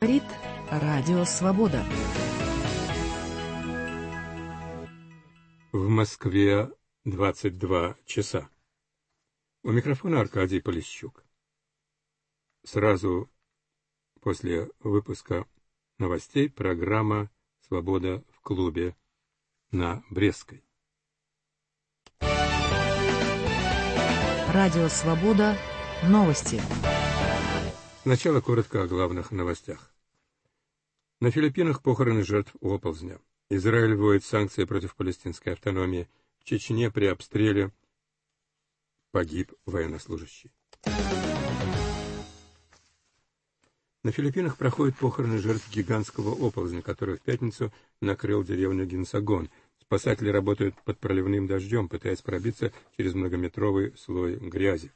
Говорит Радио Свобода. В Москве 22 часа. У микрофона Аркадий Полищук. Сразу после выпуска новостей программа «Свобода в клубе» на Брестской. Радио Свобода. Новости. Сначала коротко о главных новостях. На Филиппинах похороны жертв оползня. Израиль вводит санкции против палестинской автономии. В Чечне при обстреле погиб военнослужащий. На Филиппинах проходят похороны жертв гигантского оползня, который в пятницу накрыл деревню Гинсагон. Спасатели работают под проливным дождем, пытаясь пробиться через многометровый слой грязи,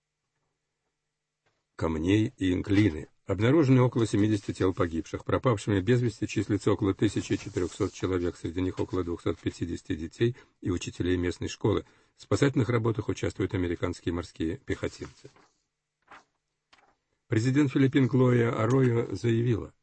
камней и глины. Обнаружены около 70 тел погибших. Пропавшими без вести числится около 1400 человек, среди них около 250 детей и учителей местной школы. В спасательных работах участвуют американские морские пехотинцы. Президент Филиппин Глория Арройо заявила: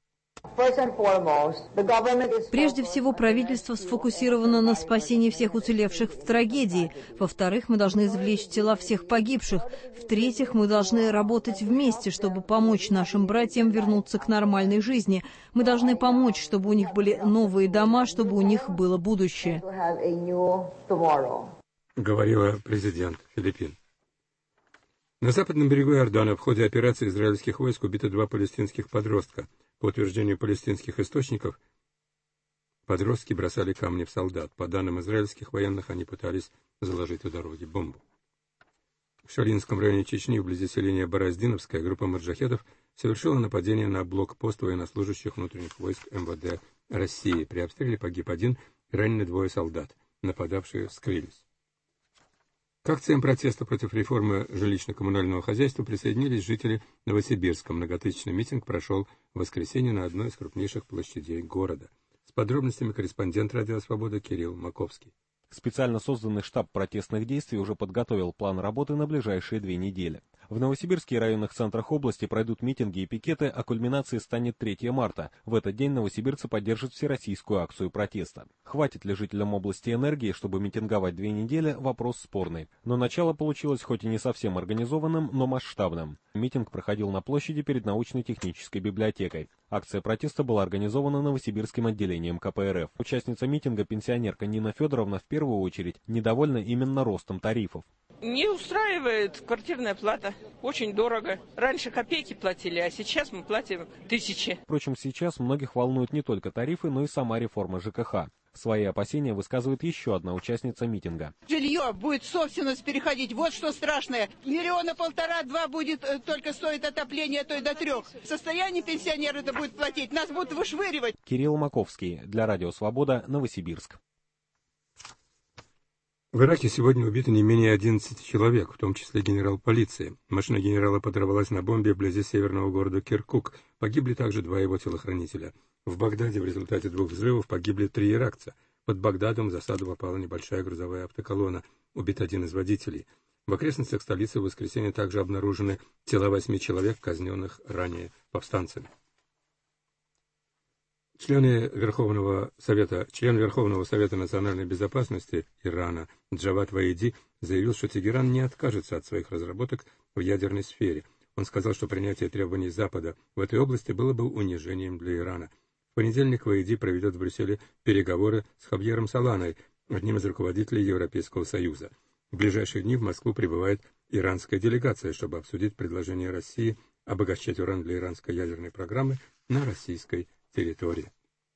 Прежде всего, правительство сфокусировано на спасении всех уцелевших в трагедии. Во-вторых, мы должны извлечь тела всех погибших. В-третьих, мы должны работать вместе, чтобы помочь нашим братьям вернуться к нормальной жизни. Мы должны помочь, чтобы у них были новые дома, чтобы у них было будущее. Говорила президент Филиппин. На западном берегу Иордана в ходе операции израильских войск убиты 2 палестинских подростка. По утверждению палестинских источников, подростки бросали камни в солдат. По данным израильских военных, они пытались заложить у дороги бомбу. В Шалинском районе Чечни, вблизи селения Бороздиновская, группа маджахедов совершила нападение на блокпост военнослужащих внутренних войск МВД России. При обстреле погиб 1, ранены 2 солдат. Нападавшие скрылись. К акциям протеста против реформы жилищно-коммунального хозяйства присоединились жители Новосибирска. Многотысячный митинг прошел в воскресенье на одной из крупнейших площадей города. С подробностями корреспондент «Радио Свобода» Кирилл Маковский. Специально созданный штаб протестных действий уже подготовил план работы на ближайшие 2 недели. В Новосибирске и районных центрах области пройдут митинги и пикеты, а кульминацией станет 3 марта. В этот день новосибирцы поддержат всероссийскую акцию протеста. Хватит ли жителям области энергии, чтобы митинговать 2 недели, вопрос спорный. Но начало получилось хоть и не совсем организованным, но масштабным. Митинг проходил на площади перед научно-технической библиотекой. Акция протеста была организована Новосибирским отделением КПРФ. Участница митинга, пенсионерка Нина Федоровна, в первую очередь недовольна именно ростом тарифов. Не устраивает квартирная плата. Очень дорого. Раньше копейки платили, а сейчас мы платим 1000. Впрочем, сейчас многих волнуют не только тарифы, но и сама реформа ЖКХ. Свои опасения высказывает еще одна участница митинга. Жилье будет в собственность переходить. Вот что страшное. 1,5–2 миллиона будет только стоит отопление, а то и до 3. В состоянии пенсионер это будет платить. Нас будут вышвыривать. Кирилл Маковский. Для Радио Свобода. Новосибирск. В Ираке сегодня убито не менее 11 человек, в том числе генерал полиции. Машина генерала подорвалась на бомбе вблизи северного города Киркук. Погибли также 2 его телохранителя. В Багдаде в результате 2 взрывов погибли 3 иракца. Под Багдадом в засаду попала небольшая грузовая автоколонна. Убит 1 из водителей. В окрестностях столицы в воскресенье также обнаружены тела 8 человек, казненных ранее повстанцами. Член Верховного Совета национальной безопасности Ирана Джавад Ваиди заявил, что Тегеран не откажется от своих разработок в ядерной сфере. Он сказал, что принятие требований Запада в этой области было бы унижением для Ирана. В понедельник Ваиди проведет в Брюсселе переговоры с Хавьером Соланой, одним из руководителей Европейского Союза. В ближайшие дни в Москву прибывает иранская делегация, чтобы обсудить предложение России обогащать уран для иранской ядерной программы на российской территории.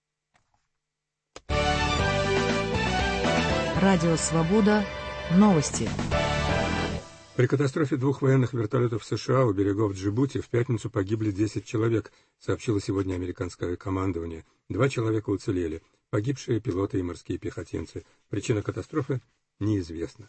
Радио Свобода. Новости. При катастрофе 2 военных вертолетов США у берегов Джибути в пятницу погибли 10 человек, сообщило сегодня американское командование. 2 человека уцелели. Погибшие пилоты и морские пехотинцы. Причина катастрофы неизвестна.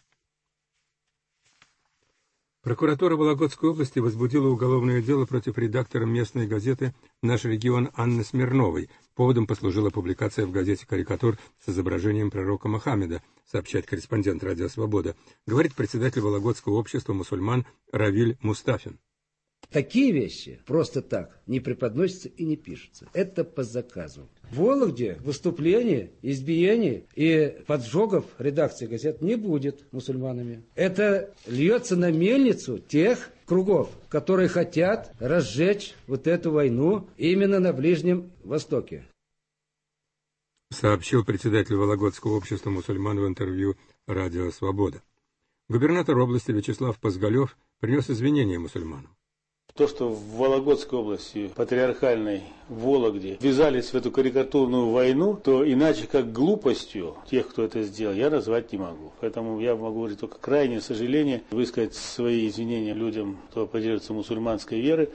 Прокуратура Вологодской области возбудила уголовное дело против редактора местной газеты «Наш регион» Анны Смирновой. Поводом послужила публикация в газете карикатур с изображением пророка Мухаммеда, сообщает корреспондент «Радио Свобода». Говорит председатель Вологодского общества мусульман Равиль Мустафин. Такие вещи просто так не преподносятся и не пишутся. Это по заказу. В Вологде выступлений, избиений и поджогов редакции газет не будет мусульманами. Это льется на мельницу тех кругов, которые хотят разжечь вот эту войну именно на Ближнем Востоке. Сообщил председатель Вологодского общества мусульман в интервью «Радио Свобода». Губернатор области Вячеслав Позголев принес извинения мусульманам. То, что в Вологодской области, патриархальной Вологде, ввязались в эту карикатурную войну, то иначе как глупостью тех, кто это сделал, я назвать не могу. Поэтому я могу говорить только крайнее сожаление, высказать свои извинения людям, кто придерживается мусульманской веры.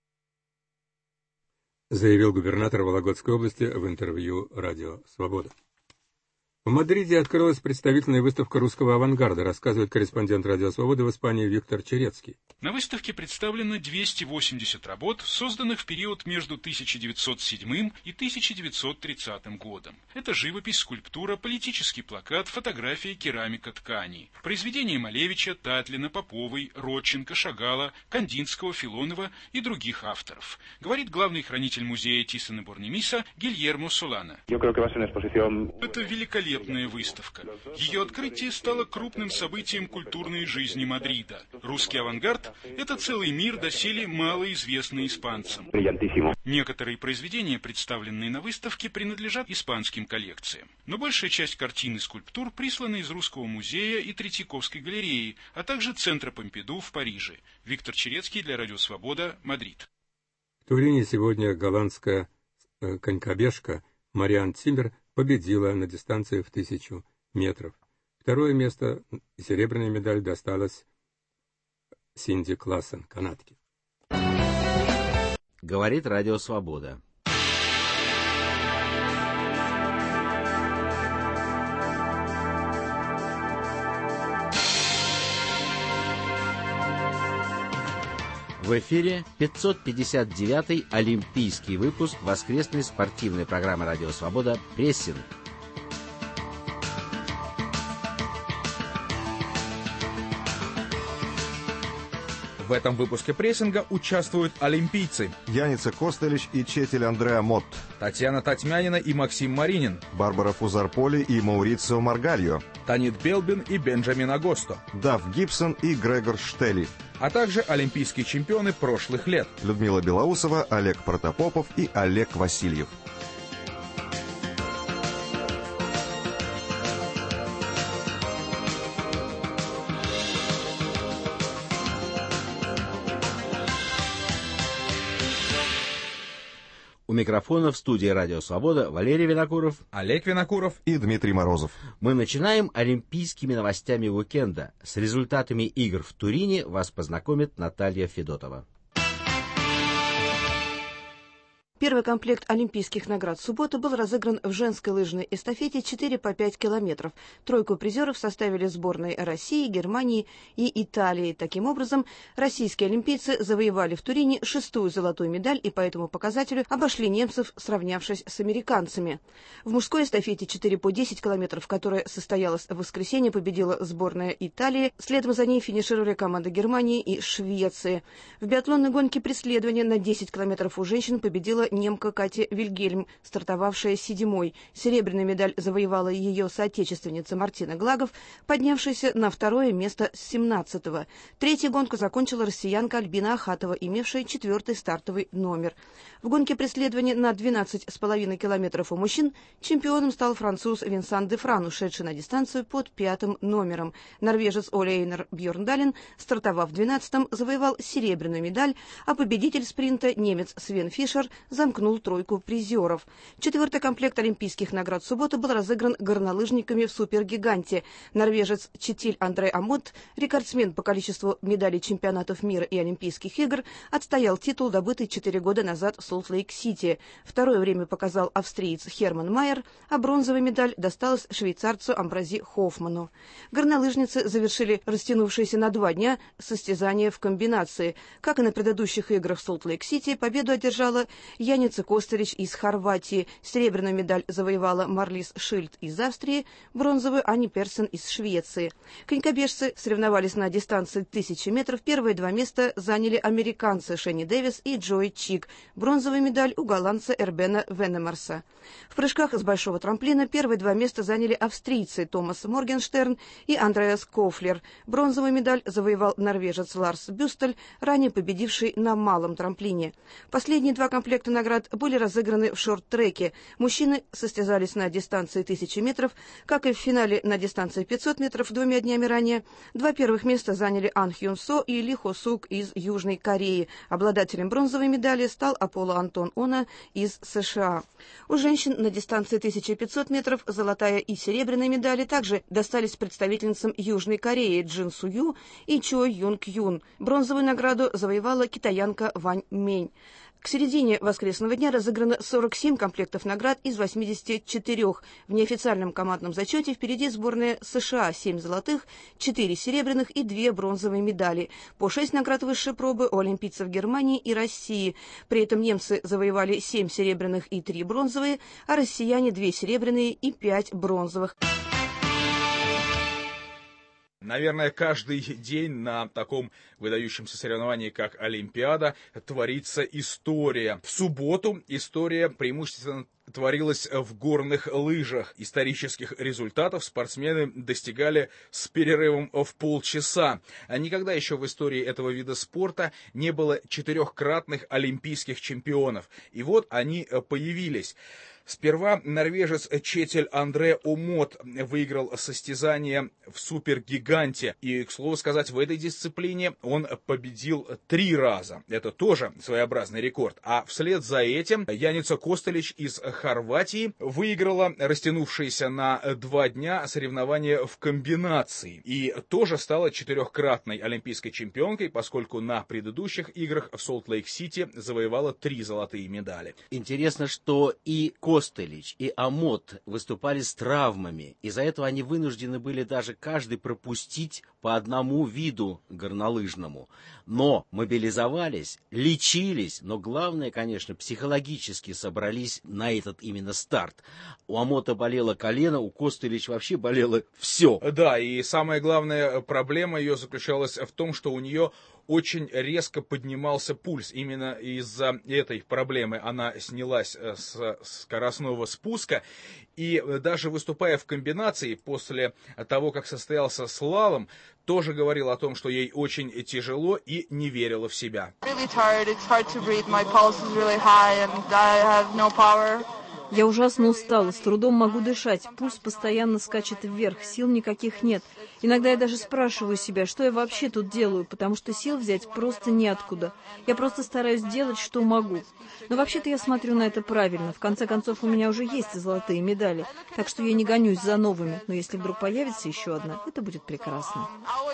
Заявил губернатор Вологодской области в интервью «Радио Свобода». В Мадриде открылась представительная выставка русского авангарда, рассказывает корреспондент «Радио Свобода» в Испании Виктор Черецкий. На выставке представлено 280 работ, созданных в период между 1907 и 1930 годом. Это живопись, скульптура, политический плакат, фотография, керамика, ткани. Произведения Малевича, Татлина, Поповой, Родченко, Шагала, Кандинского, Филонова и других авторов, говорит главный хранитель музея Тиссона-Борнемиса Гильермо Солана. Это великолепная выставка. Ее открытие стало крупным событием культурной жизни Мадрида. Русский авангард – это целый мир, доселе малоизвестный испанцам. Некоторые произведения, представленные на выставке, принадлежат испанским коллекциям. Но большая часть картин и скульптур присланы из Русского музея и Третьяковской галереи, а также Центра Помпиду в Париже. Виктор Черецкий для Радио Свобода, Мадрид. В Турине сегодня голландская конькобежка Мариан Циммер победила на дистанции в 1000 метров. Второе место и серебряная медаль досталась Синди Классен, канадке. Говорит Радио Свобода. В эфире 559-й олимпийский выпуск воскресной спортивной программы «Радио Свобода» «Прессинг». В этом выпуске прессинга участвуют олимпийцы. Яница Костелич и Четель Андреа Мот. Татьяна Татьмянина и Максим Маринин. Барбара Фузарполи и Маурицио Маргальо. Танит Белбин и Бенджамин Агосто. Дав Гибсон и Грегор Штели. А также олимпийские чемпионы прошлых лет. Людмила Белоусова, Олег Протопопов и Олег Васильев. У микрофона в студии «Радио Свобода» Валерий Винокуров, Олег Винокуров и Дмитрий Морозов. Мы начинаем олимпийскими новостями уикенда. С результатами игр в Турине вас познакомит Наталья Федотова. Первый комплект олимпийских наград в субботу был разыгран в женской лыжной эстафете 4 по 5 километров. Тройку призеров составили сборные России, Германии и Италии. Таким образом, российские олимпийцы завоевали в Турине 6-ю золотую медаль и по этому показателю обошли немцев, сравнявшись с американцами. В мужской эстафете 4 по 10 километров, которая состоялась в воскресенье, победила сборная Италии. Следом за ней финишировали команды Германии и Швеции. В биатлонной гонке преследования на 10 километров у женщин победила немка Катя Вильгельм, стартовавшая 7-й. Серебряную медаль завоевала ее соотечественница Мартина Глагов, поднявшаяся на 2-е место с 17-го. Третью гонку закончила россиянка Альбина Ахатова, имевшая 4-й стартовый номер. В гонке преследования на 12,5 километров у мужчин чемпионом стал француз Винсан де Фран, ушедший на дистанцию под 5-м номером. Норвежец Оле Эйнар Бьорндален, стартовав в 12-м, завоевал серебряную медаль, а победитель спринта, немец Свен Фишер, замкнул тройку призеров. 4-й комплект олимпийских наград в субботу был разыгран горнолыжниками в супергиганте. Норвежец Четиль Андреа Мот, рекордсмен по количеству медалей чемпионатов мира и Олимпийских игр, отстоял титул, добытый 4 года назад в Солт-Лейк-Сити. Второе время показал австриец Херман Майер, а бронзовая медаль досталась швейцарцу Амбрози Хоффману. Горнолыжницы завершили растянувшееся на 2 дня состязание в комбинации. Как и на предыдущих играх в Солт-Лейк-Сити, победу одержала Яница Костелич из Хорватии. Серебряную медаль завоевала Марлис Шильд из Австрии, бронзовую Ани Персен из Швеции. Конькобежцы соревновались на дистанции 1000 метров. Первые 2 места заняли американцы Шенни Дэвис и Джои Чик. Бронзовая медаль у голландца Эрбена Венемарса. В прыжках с большого трамплина первые 2 места заняли австрийцы Томас Моргенштерн и Андреас Кофлер. Бронзовую медаль завоевал норвежец Ларс Бюстель, ранее победивший на малом трамплине. Последние 2 комплекта наград были разыграны в шорт-треке. Мужчины состязались на дистанции 1000 метров, как и в финале на дистанции 500 метров 2 днями ранее. 2 первых места заняли Ан Хьюн Со и Ли Хо Сук из Южной Кореи. Обладателем бронзовой медали стал Аполло Антон Она из США. У женщин на дистанции 1500 метров золотая и серебряная медали также достались представительницам Южной Кореи Джин Су Ю и Чо Юнг Юн. Бронзовую награду завоевала китаянка Вань Мень. К середине воскресного дня разыграно 47 комплектов наград из 84. В неофициальном командном зачете впереди сборная США 7 золотых, 4 серебряных и 2 бронзовые медали. По 6 наград высшей пробы у олимпийцев Германии и России. При этом немцы завоевали 7 серебряных и 3 бронзовые, а россияне 2 серебряные и 5 бронзовых. Наверное, каждый день на таком выдающемся соревновании, как Олимпиада, творится история. В субботу история преимущественно творилась в горных лыжах. Исторических результатов спортсмены достигали с перерывом в полчаса. А никогда еще в истории этого вида спорта не было 4-кратных олимпийских чемпионов. И вот они появились. Сперва норвежец Четель Андре Омот выиграл состязание в супергиганте. И, к слову сказать, в этой дисциплине он победил 3 раза. Это тоже своеобразный рекорд. А вслед за этим Яница Костелич из Хорватии выиграла растянувшееся на 2 дня соревнование в комбинации. И тоже стала 4-кратной олимпийской чемпионкой, поскольку на предыдущих играх в Солт-Лейк-Сити завоевала 3 золотые медали. Интересно, что и Костелич, и Амот выступали с травмами. Из-за этого они вынуждены были даже каждый пропустить по одному виду горнолыжному. Но мобилизовались, лечились, но главное, конечно, психологически собрались на этот именно старт. У Амота болело колено, у Костелич вообще болело все. Да, и самая главная проблема ее заключалась в том, что у нее очень резко поднимался пульс. Именно из-за этой проблемы она снялась с скоростного спуска. И даже выступая в комбинации, после того, как состоялся слалом, тоже говорила о том, что ей очень тяжело и не верила в себя. Я ужасно устала, с трудом могу дышать, пульс постоянно скачет вверх, сил никаких нет. Иногда я даже спрашиваю себя, что я вообще тут делаю, потому что сил взять просто неоткуда. Я просто стараюсь делать, что могу. Но вообще-то я смотрю на это правильно. В конце концов, у меня уже есть золотые медали, так что я не гонюсь за новыми. Но если вдруг появится еще одна, это будет прекрасно.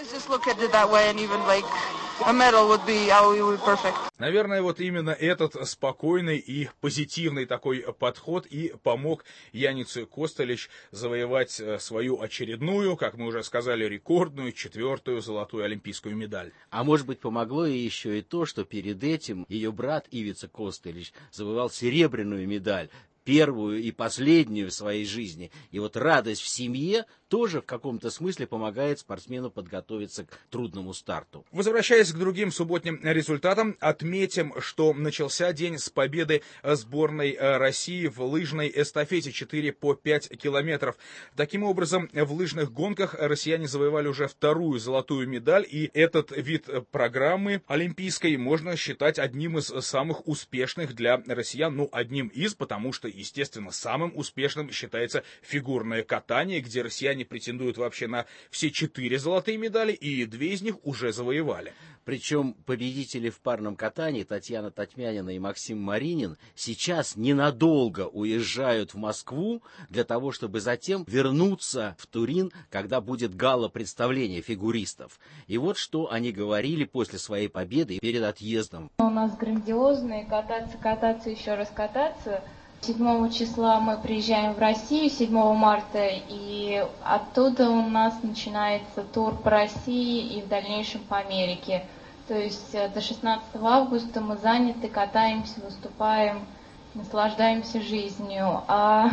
Наверное, вот именно этот спокойный и позитивный такой подход и помог Янице Костелич завоевать свою очередную, как мы уже сказали, рекордную 4-ю золотую олимпийскую медаль. А может быть, помогло ей еще и то, что перед этим ее брат Ивица Костелич завоевал серебряную медаль, 1-ю и последнюю в своей жизни. И вот радость в семье тоже в каком-то смысле помогает спортсмену подготовиться к трудному старту. Возвращаясь к другим субботним результатам, отметим, что начался день с победы сборной России в лыжной эстафете 4 по 5 километров. Таким образом, в лыжных гонках россияне завоевали уже 2-ю золотую медаль, и этот вид программы олимпийской можно считать одним из самых успешных для россиян. Ну, одним из, потому что, естественно, самым успешным считается фигурное катание, где россияне претендуют вообще на все 4 золотые медали, и 2 из них уже завоевали. Причем победители в парном катании Татьяна Татьмянина и Максим Маринин сейчас ненадолго уезжают в Москву для того, чтобы затем вернуться в Турин, когда будет гала-представление фигуристов. И вот что они говорили после своей победы и перед отъездом. У нас грандиозные, кататься, еще раз кататься. 7 числа мы приезжаем в Россию, 7 марта, и оттуда у нас начинается тур по России и в дальнейшем по Америке. То есть до 16 августа мы заняты, катаемся, выступаем наслаждаемся жизнью. А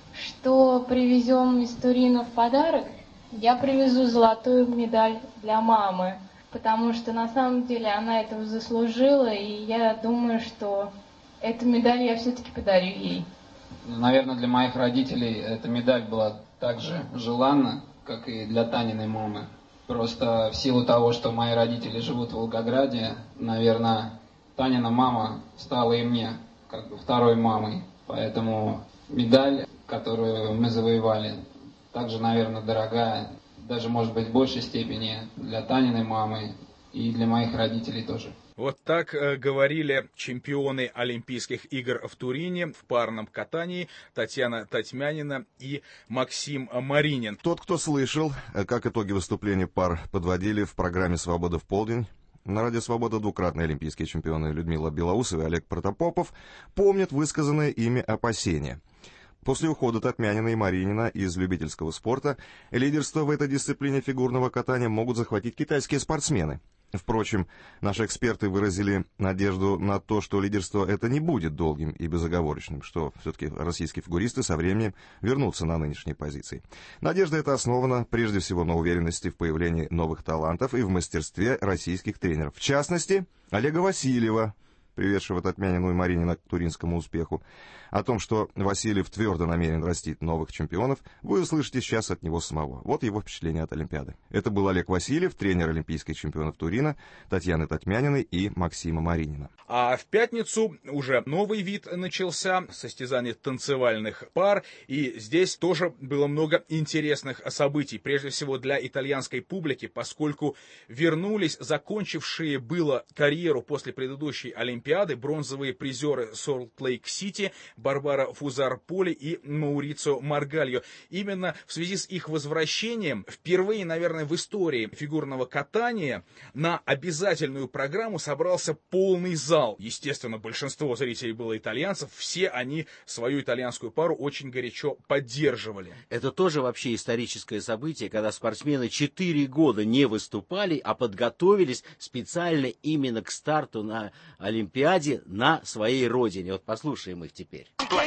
что привезем из Турина в подарок? Я привезу золотую медаль для мамы, потому что на самом деле она этого заслужила, и я думаю, что эту медаль я все-таки подарю ей. Наверное, для моих родителей эта медаль была так же желанна, как и для Таниной мамы. Просто в силу того, что мои родители живут в Волгограде, наверное, Танина мама стала и мне как бы второй мамой. Поэтому медаль, которую мы завоевали, также, наверное, дорогая, даже, может быть, в большей степени для Таниной мамы и для моих родителей тоже. Вот так говорили чемпионы Олимпийских игр в Турине в парном катании Татьяна Татьмянина и Максим Маринин. Тот, кто слышал, как итоги выступления пар подводили в программе «Свобода в полдень», на радио «Свобода» двукратные олимпийские чемпионы Людмила Белоусова и Олег Протопопов помнят высказанные ими опасения. После ухода Татьмянина и Маринина из любительского спорта лидерство в этой дисциплине фигурного катания могут захватить китайские спортсмены. Впрочем, наши эксперты выразили надежду на то, что лидерство это не будет долгим и безоговорочным, что все-таки российские фигуристы со временем вернутся на нынешние позиции. Надежда эта основана прежде всего на уверенности в появлении новых талантов и в мастерстве российских тренеров. В частности, Олега Васильева, приведшего Татьмянину и Маринина к туринскому успеху. О том, что Васильев твердо намерен растить новых чемпионов, вы услышите сейчас от него самого. Вот его впечатление от Олимпиады. Это был Олег Васильев, тренер олимпийских чемпионов Турина, Татьяны Татьмяниной и Максима Маринина. А в пятницу уже новый вид начался, состязание танцевальных пар, и здесь тоже было много интересных событий, прежде всего для итальянской публики, поскольку вернулись закончившие было карьеру после предыдущей Олимпиады бронзовые призеры Солт-Лейк-Сити Барбара Фузар-Поли и Маурицио Маргальо. Именно в связи с их возвращением впервые, наверное, в истории фигурного катания на обязательную программу собрался полный зал. Естественно, большинство зрителей было итальянцев, все они свою итальянскую пару очень горячо поддерживали. Это тоже вообще историческое событие, когда спортсмены 4 года не выступали, а подготовились специально именно к старту на Олимпиаде на своей родине. Вот послушаем их теперь.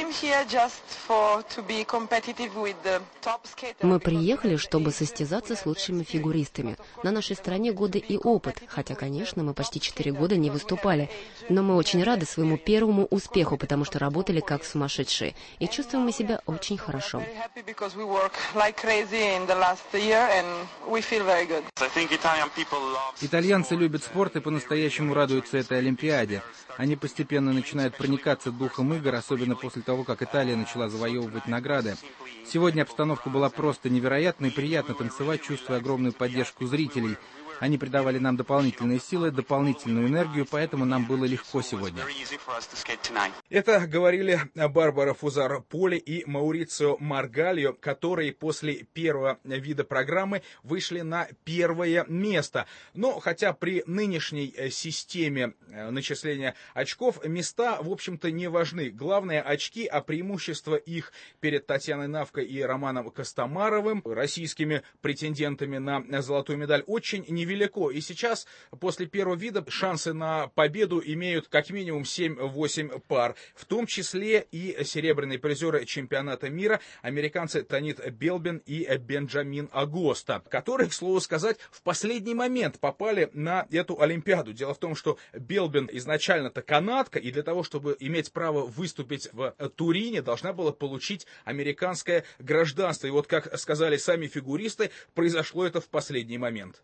Мы приехали, чтобы состязаться с лучшими фигуристами. На нашей стране годы и опыт, хотя, конечно, мы почти 4 года не выступали. Но мы очень рады своему первому успеху, потому что работали как сумасшедшие. И чувствуем мы себя очень хорошо. Итальянцы любят спорт и по-настоящему радуются этой Олимпиаде. Они постепенно начинают проникаться духом игр, особенно после того, как Италия начала завоевывать награды. Сегодня обстановка была просто невероятной, и приятно танцевать, чувствуя огромную поддержку зрителей. Они придавали нам дополнительные силы, дополнительную энергию, поэтому нам было легко сегодня. Это говорили Барбара Фузар-Поли и Маурицио Маргальо, которые после первого вида программы вышли на первое место. Но хотя при нынешней системе начисления очков места, в общем-то, не важны. Главное очки, а преимущество их перед Татьяной Навко и Романом Костомаровым, российскими претендентами на золотую медаль, очень невелико. И сейчас, после первого вида, шансы на победу имеют как минимум 7-8 пар, в том числе и серебряные призеры чемпионата мира, американцы Танит Белбин и Бенджамин Агоста, которые, к слову сказать, в последний момент попали на эту Олимпиаду. Дело в том, что Белбин изначально-то канадка, и для того, чтобы иметь право выступить в Турине, должна была получить американское гражданство. И вот, как сказали сами фигуристы, произошло это в последний момент.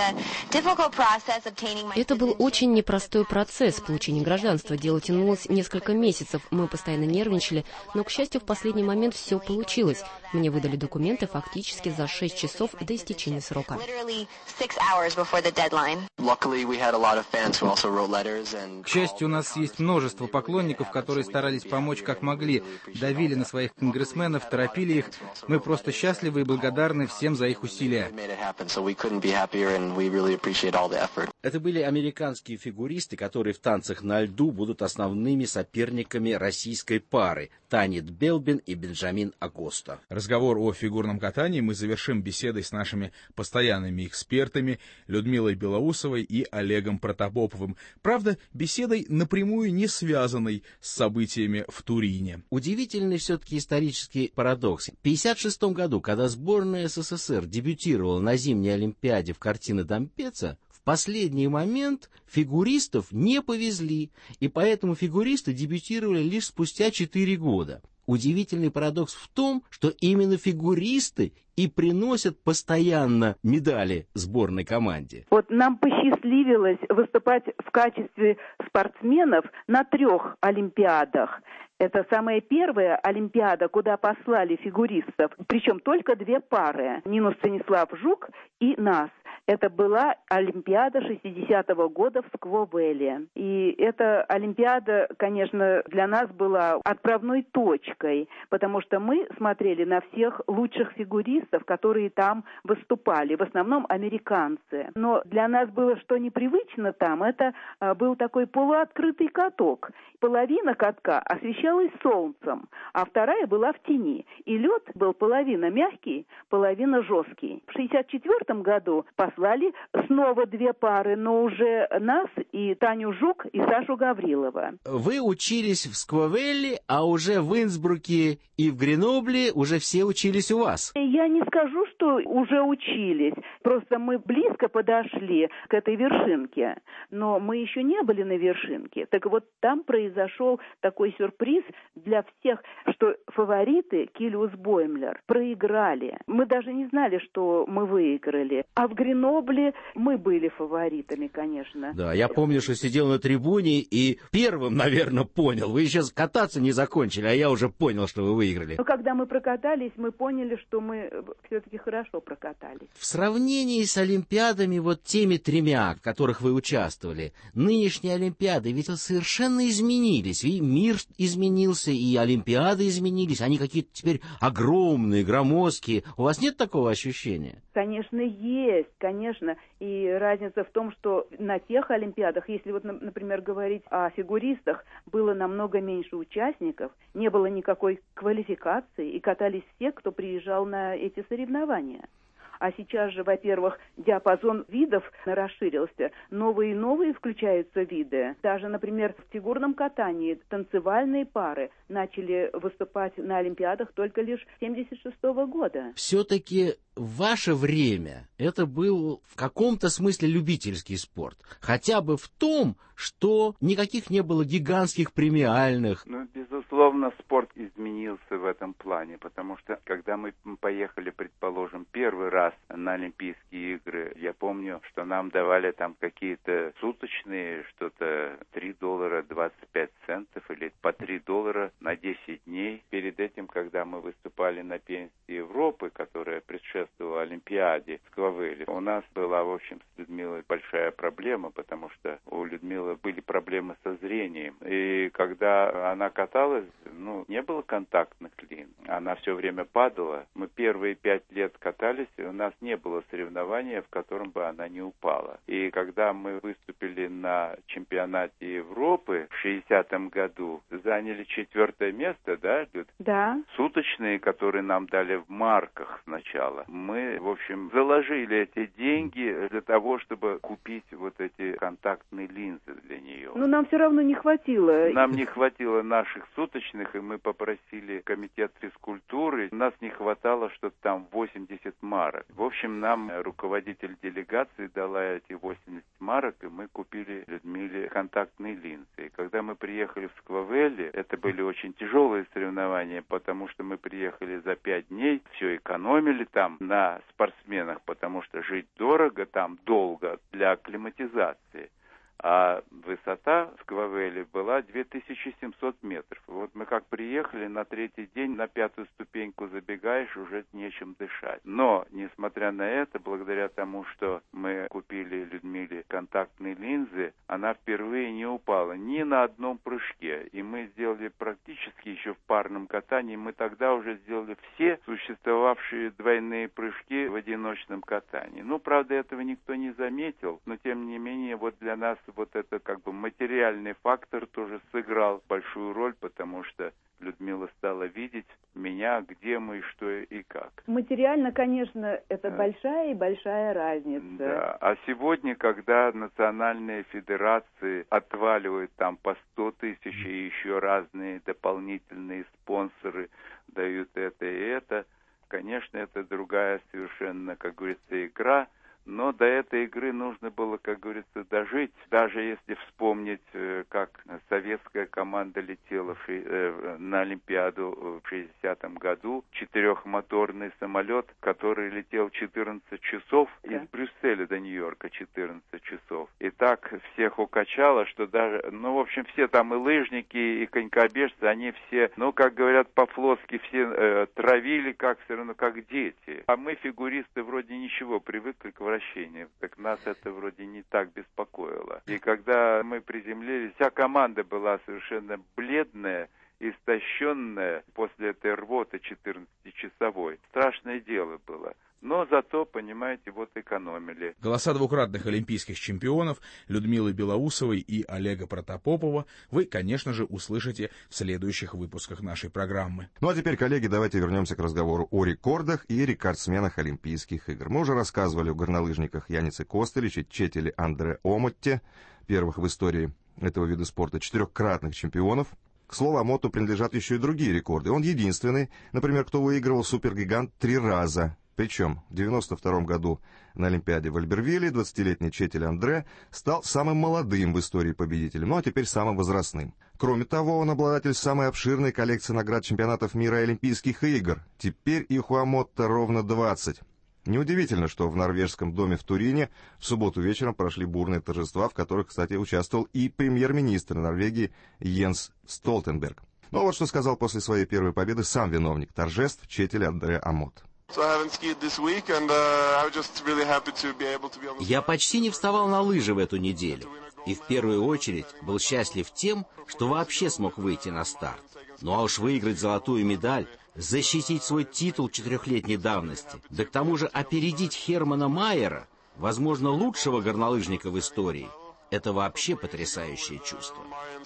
Это был очень непростой процесс получения гражданства. Дело тянулось несколько месяцев. Мы постоянно нервничали, но, к счастью, в последний момент все получилось. Мне выдали документы фактически за 6 часов до истечения срока. К счастью, у нас есть множество поклонников, которые старались помочь как могли, давили на своих конгрессменов, торопили их. Мы просто счастливы и благодарны всем за их усилия. Это были американские фигуристы, которые в танцах на льду будут основными соперниками российской пары Танит Белбин и Бенджамин Акоста. Разговор о фигурном катании мы завершим беседой с нашими постоянными экспертами Людмилой Белоусовой и Олегом Протопоповым. Правда, беседой напрямую не связанной с событиями в Турине. Удивительный все-таки исторический парадокс. В 1956 году, когда сборная СССР дебютировала на зимней Олимпиаде в картине Дампеца, в последний момент фигуристов не повезли, и поэтому фигуристы дебютировали лишь спустя 4 года. Удивительный парадокс в том, что именно фигуристы и приносят постоянно медали сборной команде. Вот нам посчастливилось выступать в качестве спортсменов на 3 Олимпиадах. Это самая первая Олимпиада, куда послали фигуристов, причем только 2 пары. Нину Станислав Жук и нас. Это была Олимпиада 60-го года в Сквовеле. И эта Олимпиада, конечно, для нас была отправной точкой, потому что мы смотрели на всех лучших фигуристов, которые там выступали, в основном американцы. Но для нас было что непривычно там, это был такой полуоткрытый каток. Половина катка освещалась солнцем, а вторая была в тени. И лед был половина мягкий, половина жесткий. В 64-м году послали снова 2 пары, но уже нас и Таню Жук, и Сашу Гаврилова. Вы учились в Сквовелле, а уже в Инсбруке и в Гренобле уже все учились у вас. Я не скажу, что уже учились. Просто мы близко подошли к этой вершинке. Но мы еще не были на вершинке. Так вот, там произошел такой сюрприз для всех, что фавориты Килиус Боймлер проиграли. Мы даже не знали, что мы выиграли. А в Гренобле мы были фаворитами, конечно. Да, я помню, что сидел на трибуне и первым, наверное, понял. Вы еще кататься не закончили, а я уже понял, что вы выиграли. Но когда мы прокатались, мы поняли, что мы все-таки хорошо прокатались. В сравнении с Олимпиадами, вот теми 3, в которых вы участвовали, нынешние Олимпиады ведь совершенно изменились. И мир изменился, и Олимпиады изменились. Они какие-то теперь огромные, громоздкие. У вас нет такого ощущения? Конечно, есть, конечно. И разница в том, что на тех Олимпиадах, если вот, например, говорить о фигуристах, было намного меньше участников, не было никакой квалификации, и катались все, кто приезжал на эти соревнования. А сейчас же, во-первых, диапазон видов расширился. Новые и новые включаются виды. Даже, например, в фигурном катании танцевальные пары начали выступать на Олимпиадах только лишь с 1976 года. Все-таки в ваше время это был в каком-то смысле любительский спорт. Хотя бы в том, что никаких не было гигантских премиальных. Ну, безусловно, спорт изменился в этом плане, потому что, когда мы поехали, предположим, первый раз на Олимпийские игры, я помню, что нам давали там какие-то суточные, что-то $3.25 или по $3 на 10 дней. Перед этим, когда мы выступали на первенстве Европы, которая предшествовала Олимпиаде в Сквовеле, у нас была, в общем, с Людмилой большая проблема, потому что у Людмилы были проблемы со зрением. И когда она каталась, не было контактных лин. Она все время падала. Мы первые 5 лет катались, и у нас не было соревнования, в котором бы она не упала. И когда мы выступили на чемпионате Европы в 60-м году, заняли 4-е место, да, Люд? Да. Суточные, которые нам дали в марках сначала. Мы, в общем, заложили эти деньги для того, чтобы купить вот эти контактные линзы для нее. Но нам все равно не хватило. Нам не хватило наших суточных, и мы попросили комитет физкультуры. Нас не хватало что-то там 80 марок. В общем, нам руководитель делегации дала эти 80 марок, и мы купили Людмиле контактные линзы. И когда мы приехали в Сквовелле, это были очень тяжелые соревнования, потому что мы приехали за 5 дней, все экономили там на спортсменах, потому что жить дорого там, долго, для акклиматизации. а высота в Квавеле была 2700 метров. Вот мы как приехали, на третий день на 5-ю ступеньку забегаешь, уже нечем дышать. Но, несмотря на это, благодаря тому, что мы купили Людмиле контактные линзы, она впервые не упала ни на одном прыжке. И мы сделали практически еще в парном катании, мы тогда уже сделали все существовавшие двойные прыжки в одиночном катании. Ну, правда, этого никто не заметил, но тем не менее, вот для нас вот этот как бы материальный фактор тоже сыграл большую роль, потому что Людмила стала видеть меня, где мы, что и как. Материально, конечно, это большая и большая разница. Да. А сегодня, когда национальные федерации отваливают там по 100 тысяч и еще разные дополнительные спонсоры дают это и это, конечно, это другая совершенно, как говорится, игра. Но до этой игры нужно было, как говорится, дожить. Даже если вспомнить, как советская команда летела на Олимпиаду в 60-м году, 4-моторный самолет, который летел 14 часов из Брюсселя до Нью-Йорка, 14 часов. И так всех укачало, что даже, в общем, все там и лыжники, и конькобежцы, они все, как говорят по-флотски, все травили все равно как дети. А мы, фигуристы, вроде ничего, привыкли к вращению. Так нас это вроде не так беспокоило. И когда мы приземлились, вся команда была совершенно бледная, истощенная после этой рвоты 14-часовой. Страшное дело было. Но зато, понимаете, вот экономили. Голоса двукратных олимпийских чемпионов Людмилы Белоусовой и Олега Протопопова вы, конечно же, услышите в следующих выпусках нашей программы. Ну а теперь, коллеги, давайте вернемся к разговору о рекордах и рекордсменах Олимпийских игр. Мы уже рассказывали о горнолыжниках Янисе Костелич и Четеле Андре Омотте, первых в истории этого вида спорта, 4-кратных чемпионов. К слову, Омотту принадлежат еще и другие рекорды. Он единственный, например, кто выигрывал супергигант 3 раза. Причем в 1992 году на Олимпиаде в Альбервилле 20-летний Четель Андре стал самым молодым в истории победителем, а теперь самым возрастным. Кроме того, он обладатель самой обширной коллекции наград чемпионатов мира и Олимпийских игр. Теперь их у Омотта ровно 20. Неудивительно, что в норвежском доме в Турине в субботу вечером прошли бурные торжества, в которых, кстати, участвовал и премьер-министр Норвегии Йенс Столтенберг. Но вот что сказал после своей первой победы сам виновник торжеств Четель Андре Омотт. Я почти не вставал на лыжи в эту неделю. И в первую очередь был счастлив тем, что вообще смог выйти на старт. Ну а уж выиграть золотую медаль, защитить свой титул 4-летней давности, да к тому же опередить Хермана Майера, возможно, лучшего горнолыжника в истории, это вообще потрясающее чувство.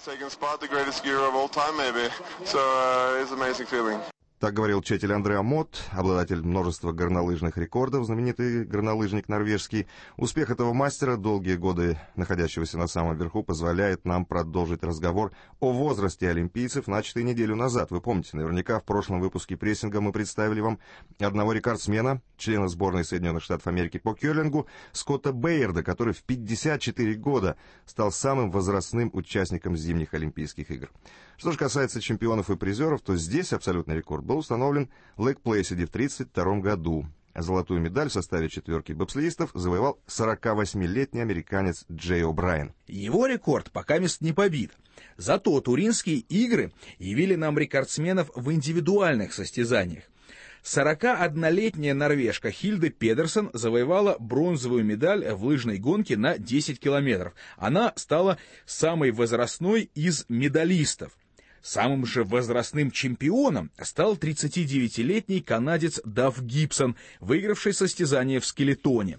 Так говорил Четель Андре Омотт, обладатель множества горнолыжных рекордов, знаменитый горнолыжник норвежский. Успех этого мастера, долгие годы находящегося на самом верху, позволяет нам продолжить разговор о возрасте олимпийцев, начатый неделю назад. Вы помните, наверняка в прошлом выпуске прессинга мы представили вам одного рекордсмена, члена сборной Соединенных Штатов Америки по керлингу, Скотта Бейерда, который в 54 года стал самым возрастным участником зимних Олимпийских игр. Что же касается чемпионов и призеров, то здесь абсолютный рекорд был установлен в Лейк-Плэйсиде в 1932 году. Золотую медаль в составе 4-ки бобслеистов завоевал 48-летний американец Джей О'Брайен. Его рекорд пока мест не побит. Зато Туринские игры явили нам рекордсменов в индивидуальных состязаниях. 41-летняя норвежка Хильда Педерсон завоевала бронзовую медаль в лыжной гонке на 10 километров. Она стала самой возрастной из медалистов. Самым же возрастным чемпионом стал 39-летний канадец Дафф Гибсон, выигравший состязание в скелетоне.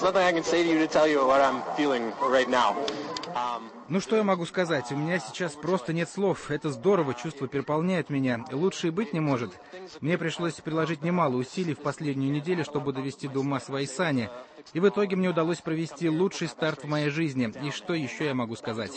Ну что я могу сказать? У меня сейчас просто нет слов. Это здорово, чувство переполняет меня. Лучше и быть не может. Мне пришлось приложить немало усилий в последнюю неделю, чтобы довести до ума свои сани. И в итоге мне удалось провести лучший старт в моей жизни. И что еще я могу сказать?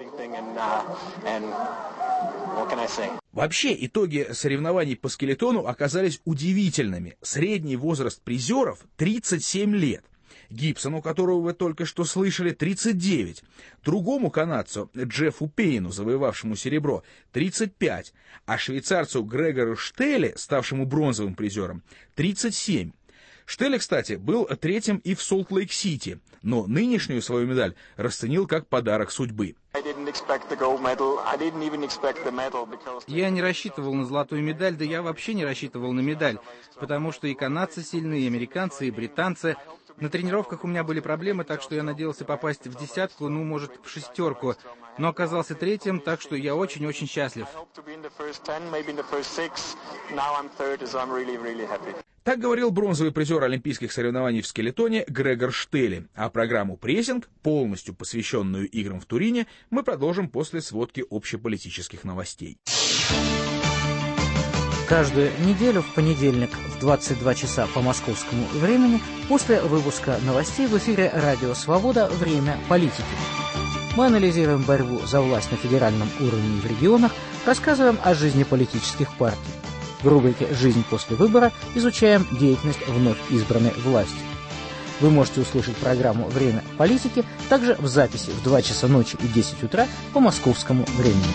Вообще, итоги соревнований по скелетону оказались удивительными. Средний возраст призеров — 37 лет. Гибсону, которого вы только что слышали, 39. Другому канадцу, Джеффу Пейну, завоевавшему серебро, 35. А швейцарцу Грегору Штелле, ставшему бронзовым призером, 37. Штеле, кстати, был третьим и в Солт-Лейк-Сити, но нынешнюю свою медаль расценил как подарок судьбы. Я не рассчитывал на золотую медаль, да я вообще не рассчитывал на медаль, потому что и канадцы сильные, и американцы, и британцы. На тренировках у меня были проблемы, так что я надеялся попасть в десятку, ну, может, в шестерку. Но оказался третьим, так что я очень-очень счастлив. Так говорил бронзовый призер олимпийских соревнований в скелетоне Грегор Штеле. А программу «Прессинг», полностью посвященную играм в Турине, мы продолжим после сводки общеполитических новостей. Каждую неделю в понедельник в 22 часа по московскому времени после выпуска новостей в эфире «Радио Свобода. Время политики». Мы анализируем борьбу за власть на федеральном уровне и в регионах, рассказываем о жизни политических партий. В рубрике «Жизнь после выбора» изучаем деятельность вновь избранной власти. Вы можете услышать программу «Время политики» также в записи в 2 часа ночи и 10 утра по московскому времени.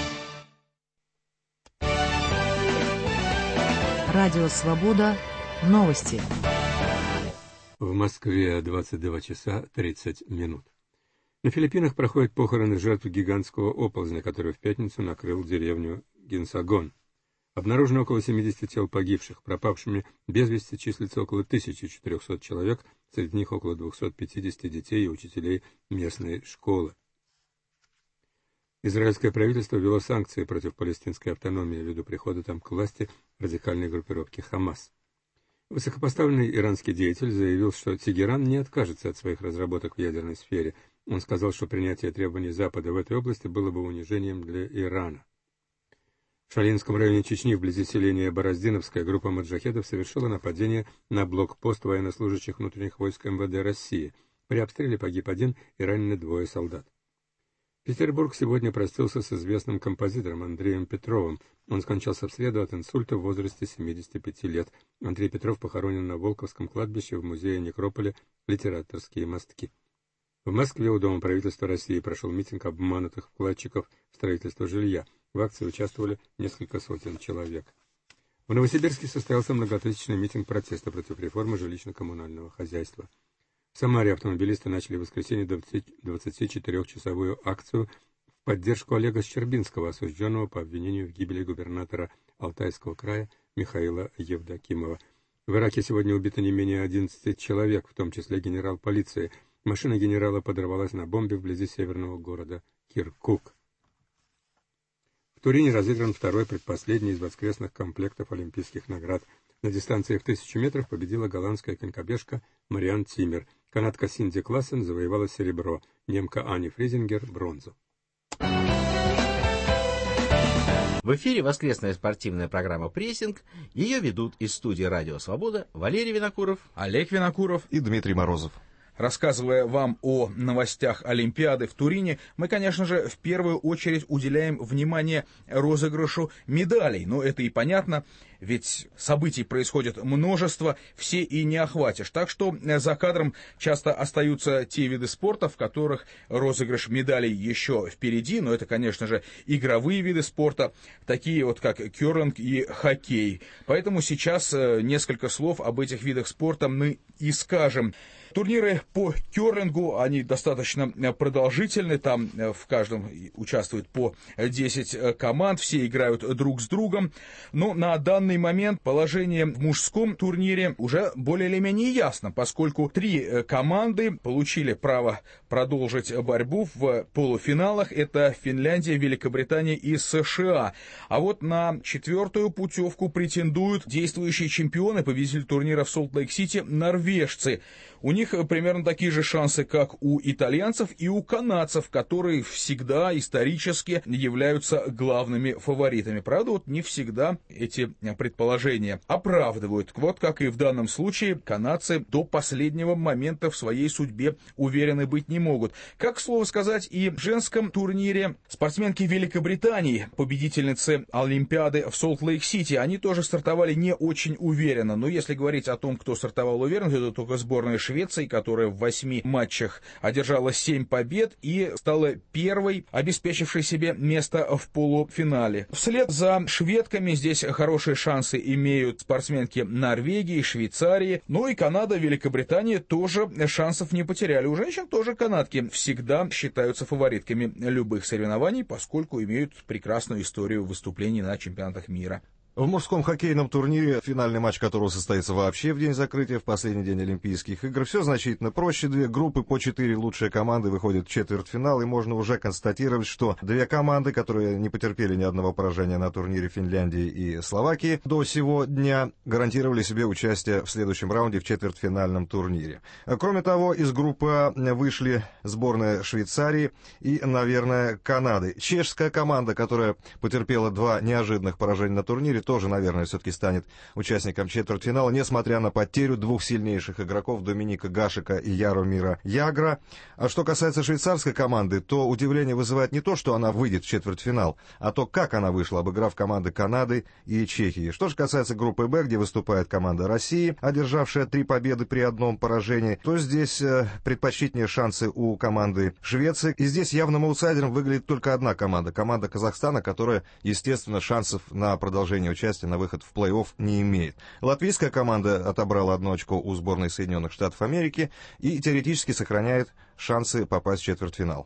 Радио «Свобода». Новости. В Москве 22 часа 30 минут. На Филиппинах проходят похороны жертв гигантского оползня, который в пятницу накрыл деревню Гинсагон. Обнаружено около 70 тел погибших. Пропавшими без вести числится около 1400 человек, среди них около 250 детей и учителей местной школы. Израильское правительство ввело санкции против палестинской автономии ввиду прихода там к власти радикальной группировки «Хамас». Высокопоставленный иранский деятель заявил, что Тегеран не откажется от своих разработок в ядерной сфере. Он сказал, что принятие требований Запада в этой области было бы унижением для Ирана. В Шалинском районе Чечни, вблизи селения Бороздиновская, группа маджахедов совершила нападение на блокпост военнослужащих внутренних войск МВД России. При обстреле погиб 1 и ранены 2 солдат. Петербург сегодня простился с известным композитором Андреем Петровым. Он скончался в среду от инсульта в возрасте 75 лет. Андрей Петров похоронен на Волковском кладбище в музее некрополя «Литераторские мостки». В Москве у Дома правительства России прошел митинг обманутых вкладчиков в строительство жилья. В акции участвовали несколько сотен человек. В Новосибирске состоялся многотысячный митинг протеста против реформы жилищно-коммунального хозяйства. В Самаре автомобилисты начали в воскресенье 24-часовую акцию в поддержку Олега Щербинского, осужденного по обвинению в гибели губернатора Алтайского края Михаила Евдокимова. В Ираке сегодня убито не менее 11 человек, в том числе генерал полиции. Машина генерала подорвалась на бомбе вблизи северного города Киркук. В Турине разыгран второй, предпоследний из воскресных комплектов олимпийских наград. На дистанции в 1000 метров победила голландская конькобежка Мариан Тиммер. Канадка Синди Классен завоевала серебро, немка Ани Фризингер – бронзу. В эфире воскресная спортивная программа «Прессинг». Ее ведут из студии «Радио Свобода» Валерий Винокуров, Олег Винокуров и Дмитрий Морозов. Рассказывая вам о новостях Олимпиады в Турине, мы, конечно же, в первую очередь уделяем внимание розыгрышу медалей. Но это и понятно, ведь событий происходит множество, все и не охватишь. Так что за кадром часто остаются те виды спорта, в которых розыгрыш медалей еще впереди. Но это, конечно же, игровые виды спорта, такие вот как керлинг и хоккей. Поэтому сейчас несколько слов об этих видах спорта мы и скажем. Турниры по керлингу, они достаточно продолжительны, там в каждом участвует по 10 команд, все играют друг с другом, но на данный момент положение в мужском турнире уже более или менее ясно, поскольку 3 команды получили право продолжить борьбу в полуфиналах, это Финляндия, Великобритания и США, а вот на 4-ю путевку претендуют действующие чемпионы, победители турнира в Солт-Лейк-Сити, норвежцы. У них примерно такие же шансы, как у итальянцев и у канадцев, которые всегда исторически являются главными фаворитами. Правда, вот не всегда эти предположения оправдывают. Вот как и в данном случае, канадцы до последнего момента в своей судьбе уверены быть не могут. Как, к слову сказать, и в женском турнире спортсменки Великобритании, победительницы Олимпиады в Солт-Лейк-Сити, они тоже стартовали не очень уверенно. Но если говорить о том, кто стартовал уверенно, это только сборная Швеции, Швецией, которая в 8 матчах одержала 7 побед и стала первой, обеспечившей себе место в полуфинале. Вслед за шведками здесь хорошие шансы имеют спортсменки Норвегии, Швейцарии, ну и Канада, Великобритания тоже шансов не потеряли. У женщин тоже канадки всегда считаются фаворитками любых соревнований, поскольку имеют прекрасную историю выступлений на чемпионатах мира. В мужском хоккейном турнире, финальный матч которого состоится вообще в день закрытия, в последний день Олимпийских игр, все значительно проще. 2 группы по 4 лучшие команды выходят в четвертьфинал, и можно уже констатировать, что 2 команды, которые не потерпели ни одного поражения на турнире Финляндии и Словакии до сего дня, гарантировали себе участие в следующем раунде в четвертьфинальном турнире. Кроме того, из группы А вышли сборная Швейцарии и, наверное, Канады. Чешская команда, которая потерпела 2 неожиданных поражения на турнире, тоже, наверное, все-таки станет участником четвертьфинала, несмотря на потерю 2 сильнейших игроков Доминика Гашека и Яромира Ягра. А что касается швейцарской команды, то удивление вызывает не то, что она выйдет в четвертьфинал, а то, как она вышла, обыграв команды Канады и Чехии. Что же касается группы Б, где выступает команда России, одержавшая 3 победы при 1 поражении, то здесь предпочтительнее шансы у команды Швеции. И здесь явным аутсайдером выглядит только одна команда, команда Казахстана, которая, естественно, шансов на продолжение участия на выход в плей-офф не имеет. Латвийская команда отобрала 1 очко у сборной Соединенных Штатов Америки и теоретически сохраняет шансы попасть в четвертьфинал.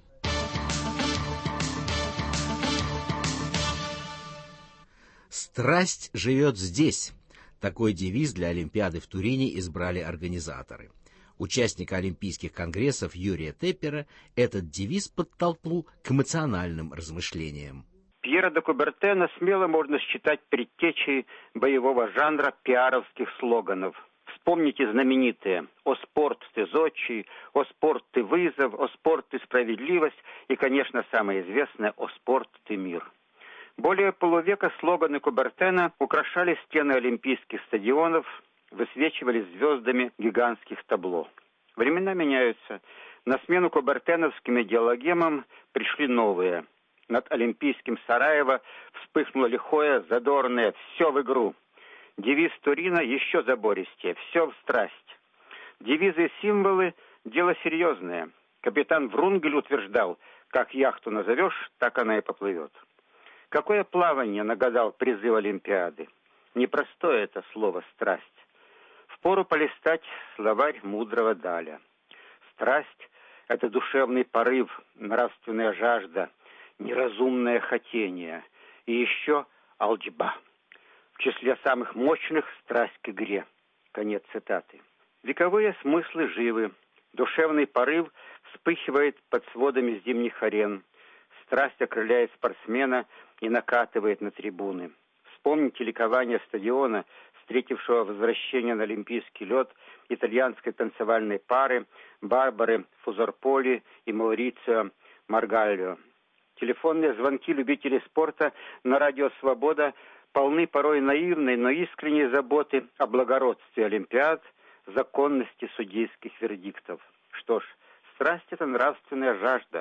«Страсть живет здесь». Такой девиз для Олимпиады в Турине избрали организаторы. Участника Олимпийских конгрессов Юрия Теппера этот девиз подтолкнул к эмоциональным размышлениям. Пьера де Кубертена смело можно считать предтечей боевого жанра пиаровских слоганов. Вспомните знаменитые «О спорт ты зодчий», «О спорт ты вызов», «О спорт ты справедливость» и, конечно, самое известное «О спорт ты мир». Более полувека слоганы Кубертена украшали стены олимпийских стадионов, высвечивались звездами гигантских табло. Времена меняются. На смену кубертеновским идеологемам пришли новые. Над Олимпийским Сараево вспыхнуло лихое, задорное «Все в игру». Девиз Турина еще забористее «Все в страсть». Девизы и символы – дело серьезное. Капитан Врунгель утверждал, как яхту назовешь, так она и поплывет. Какое плавание нагадал призыв Олимпиады. Непростое это слово «страсть». Впору полистать словарь мудрого Даля. Страсть – это душевный порыв, нравственная жажда, неразумное хотение и еще алджба. В числе самых мощных страсть к игре. Конец цитаты. Вековые смыслы живы. Душевный порыв вспыхивает под сводами зимних арен. Страсть окрыляет спортсмена и накатывает на трибуны. Вспомните ликование стадиона, встретившего возвращение на олимпийский лед итальянской танцевальной пары Барбары Фузорполи и Маурицио Маргальо. Телефонные звонки любителей спорта на радио «Свобода» полны порой наивной, но искренней заботы о благородстве Олимпиад, законности судейских вердиктов. Что ж, страсть – это нравственная жажда.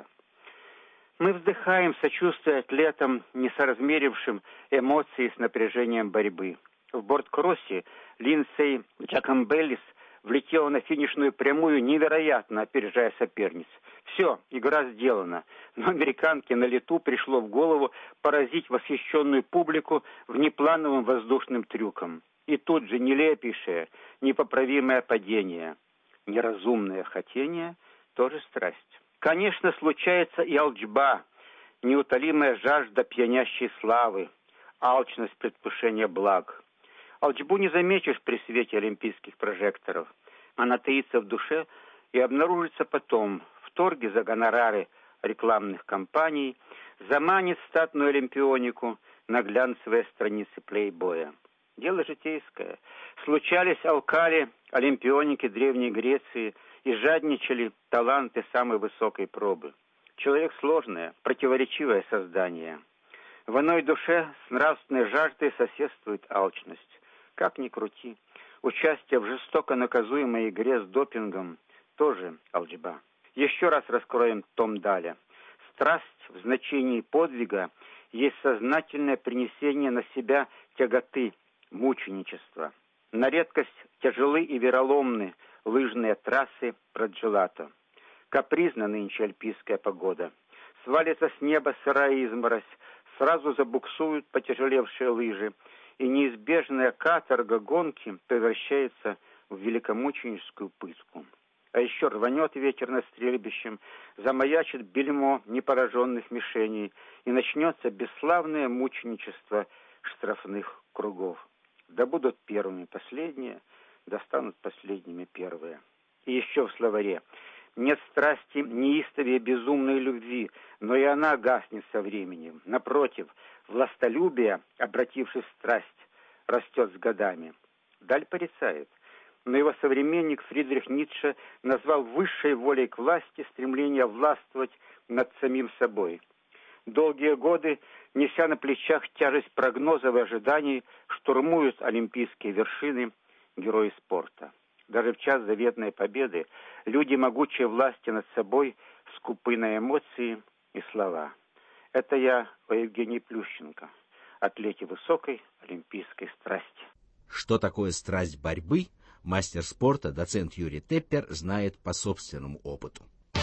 Мы вздыхаем, сочувствуя атлетам, несоразмерившим эмоции с напряжением борьбы. В борт-кроссе Линдсей Джакамбеллис влетела на финишную прямую, невероятно опережая соперниц. Все, игра сделана. Но американке на лету пришло в голову поразить восхищенную публику внеплановым воздушным трюком. И тут же нелепейшее, непоправимое падение. Неразумное хотение – тоже страсть. Конечно, случается и алджба, неутолимая жажда пьянящей славы, алчность предвкушения благ. Алджбу не заметишь при свете олимпийских прожекторов. Она таится в душе и обнаружится потом в торге за гонорары рекламных кампаний, заманит статную олимпионику на глянцевые страницы плейбоя. Дело житейское. Случались алкали, олимпионики Древней Греции и жадничали таланты самой высокой пробы. Человек сложное, противоречивое создание. В иной душе с нравственной жаждой соседствует алчность. Как ни крути, участие в жестоко наказуемой игре с допингом тоже алджба. Еще раз раскроем том Даля. Страсть в значении подвига есть сознательное принесение на себя тяготы, мученичества. На редкость тяжелы и вероломны лыжные трассы Праджелато. Капризна нынче альпийская погода. Свалится с неба сырая изморозь, сразу забуксуют потяжелевшие лыжи, и неизбежная каторга гонки превращается в великомученическую пытку. А еще рванет ветер над стрельбищем, замаячит бельмо непораженных мишеней, и начнется бесславное мученичество штрафных кругов. Да будут первыми последние, да станут последними первые. И еще в словаре: нет страсти неистовее безумной любви, но и она гаснет со временем. Напротив, властолюбие, обратившись в страсть, растет с годами. Даль порицает, но его современник Фридрих Ницше назвал высшей волей к власти стремление властвовать над самим собой. Долгие годы, неся на плечах тяжесть прогнозов и ожиданий, штурмуют олимпийские вершины герои спорта. Даже в час заветной победы люди могучей власти над собой скупы на эмоции и слова. Это я о Евгении Плющенко, атлете высокой олимпийской страсти. Что такое страсть борьбы, мастер спорта, доцент Юрий Теппер, знает по собственному опыту.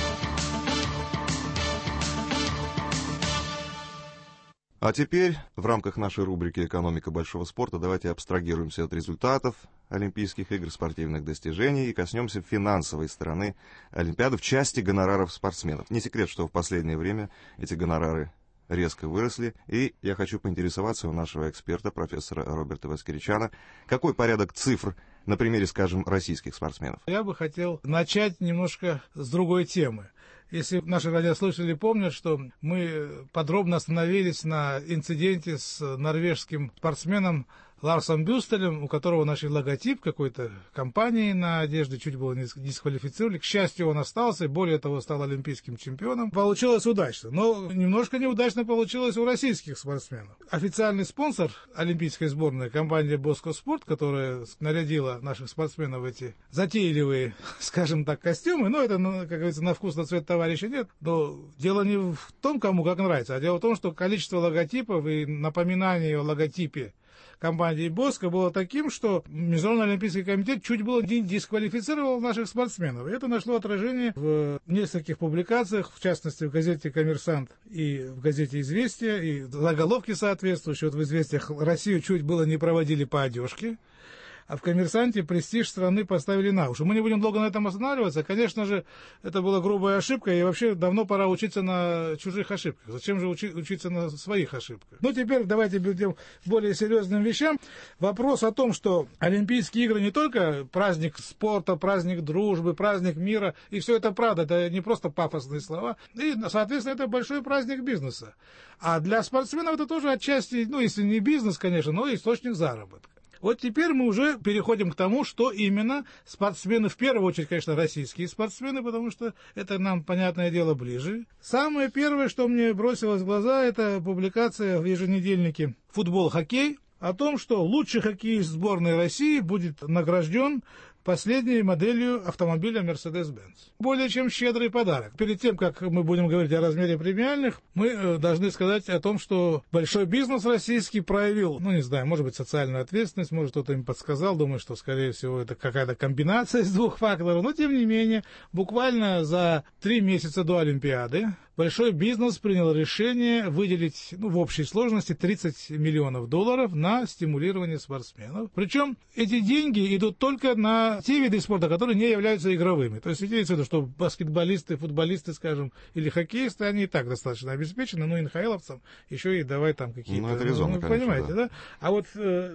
А теперь, в рамках нашей рубрики «Экономика большого спорта», давайте абстрагируемся от результатов Олимпийских игр, спортивных достижений и коснемся финансовой стороны Олимпиады в части гонораров спортсменов. Не секрет, что в последнее время эти гонорары резко выросли, и я хочу поинтересоваться у нашего эксперта, профессора Роберта Воскричана, какой порядок цифр на примере, скажем, российских спортсменов. Я бы хотел начать немножко с другой темы. Если наши радиослушатели помнят, что мы подробно остановились на инциденте с норвежским спортсменом Ларсом Бюстелем, у которого нашли логотип какой-то компании на одежде, чуть было не дисквалифицировали. К счастью, он остался и, более того, стал олимпийским чемпионом. Получилось удачно, но немножко неудачно получилось у российских спортсменов. Официальный спонсор олимпийской сборной, компания Bosco Sport, которая нарядила наших спортсменов в эти затейливые, скажем так, костюмы, но это, как говорится, на вкус, на цвет товарища нет. Но дело не в том, кому как нравится, а дело в том, что количество логотипов и напоминаний о логотипе компании Боско было таким, что Международный олимпийский комитет чуть было не дисквалифицировал наших спортсменов. И это нашло отражение в нескольких публикациях, в частности в газете «Коммерсант» и в газете «Известия», и заголовки соответствующие. Вот в «Известиях» Россию чуть было не проводили по одежке, а в «Коммерсанте» престиж страны поставили на уши. Мы не будем долго на этом останавливаться. Конечно же, это была грубая ошибка, и вообще давно пора учиться на чужих ошибках. Зачем же учиться на своих ошибках? Ну, теперь давайте перейдем к более серьезным вещам. Вопрос о том, что Олимпийские игры не только праздник спорта, праздник дружбы, праздник мира, и все это правда, это не просто пафосные слова, и, соответственно, это большой праздник бизнеса. А для спортсменов это тоже отчасти, ну, если не бизнес, конечно, но источник заработка. Вот теперь мы уже переходим к тому, что именно спортсмены, в первую очередь, конечно, российские спортсмены, потому что это нам, понятное дело, ближе. Самое первое, что мне бросилось в глаза, это публикация в еженедельнике «Футбол-хоккей» о том, что лучший хоккеист сборной России будет награжден последней моделью автомобиля Mercedes-Benz. Более чем щедрый подарок. Перед тем, как мы будем говорить о размере премиальных, мы должны сказать о том, что большой бизнес российский проявил, ну, не знаю, может быть, социальную ответственность, может, кто-то им подсказал, думаю, что, скорее всего, это какая-то комбинация из двух факторов, но, тем не менее, буквально за 3 месяца до Олимпиады большой бизнес принял решение выделить, в общей сложности $30 миллионов на стимулирование спортсменов. Причем эти деньги идут только на те виды спорта, которые не являются игровыми. То есть имеется в виду, что баскетболисты, футболисты, скажем, или хоккеисты, они и так достаточно обеспечены, но НХЛовцам еще и давай там какие-то... Ну, это резонно, конечно, понимаете, да? А вот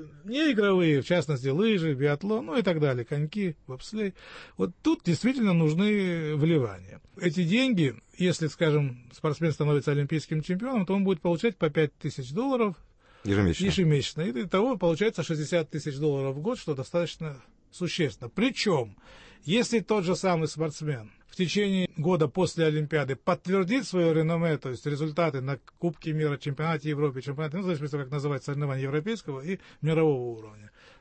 не игровые, в частности, лыжи, биатлон, и так далее, коньки, бобслей, вот тут действительно нужны вливания. Эти деньги, если, скажем, спортсмен становится олимпийским чемпионом, то он будет получать по $5000 ежемесячно. И того получается $60 тысяч в год, что достаточно существенно. Причем, если тот же самый спортсмен в течение года после Олимпиады подтвердит свое реноме, то есть результаты на Кубке мира, чемпионате Европы, чемпионате, в зависимости от того, как называть соревнования европейского и мирового уровня,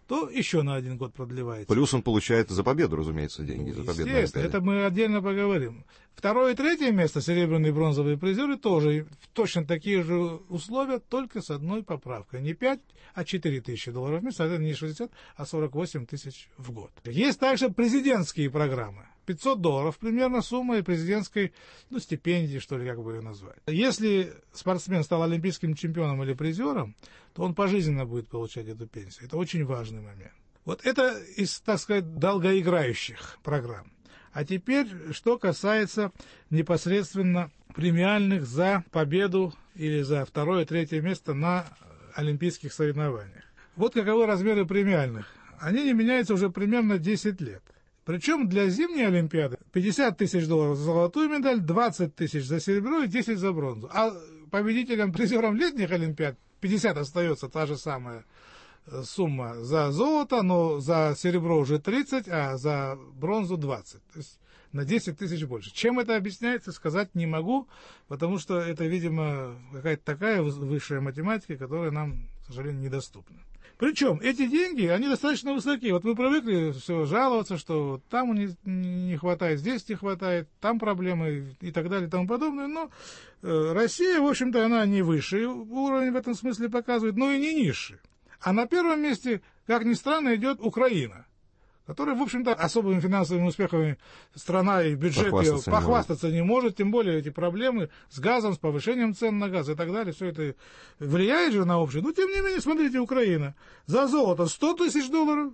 то еще на 1 год продлевается. Плюс он получает за победу, разумеется, деньги. За победу. Естественно, это мы отдельно поговорим. 2 и 3 место, серебряные и бронзовые призеры, тоже точно такие же условия, только с одной поправкой. Не 5, а 4 тысячи долларов в месяц, это не 60, а 48 тысяч в год. Есть также президентские программы. $500 примерно сумма и президентской, стипендии, что ли, как бы ее назвать. Если спортсмен стал олимпийским чемпионом или призером, то он пожизненно будет получать эту пенсию. Это очень важный момент. Вот это из, так сказать, долгоиграющих программ. А теперь, что касается непосредственно премиальных за победу или за 2 и 3 место на олимпийских соревнованиях. Вот каковы размеры премиальных. Они не меняются уже примерно 10 лет. Причем для зимней Олимпиады $50 тысяч за золотую медаль, 20 тысяч за серебро и 10 за бронзу. А победителям, призерам летних Олимпиад 50 остается та же самая сумма за золото, но за серебро уже 30, а за бронзу 20. То есть на 10 тысяч больше. Чем это объясняется, сказать не могу, потому что это, видимо, какая-то такая высшая математика, которая нам, к сожалению, недоступна. Причем эти деньги, они достаточно высокие. Вот мы привыкли все жаловаться, что там не хватает, здесь не хватает, там проблемы и так далее и тому подобное. Но Россия, в общем-то, она не высший уровень в этом смысле показывает, но и не низший. А на первом месте, как ни странно, идет Украина, которая, в общем-то, особыми финансовыми успехами страна и бюджет похвастаться не может, тем более эти проблемы с газом, с повышением цен на газ и так далее, все это влияет же на общее. Но, тем не менее, смотрите, Украина. За золото $100 тысяч,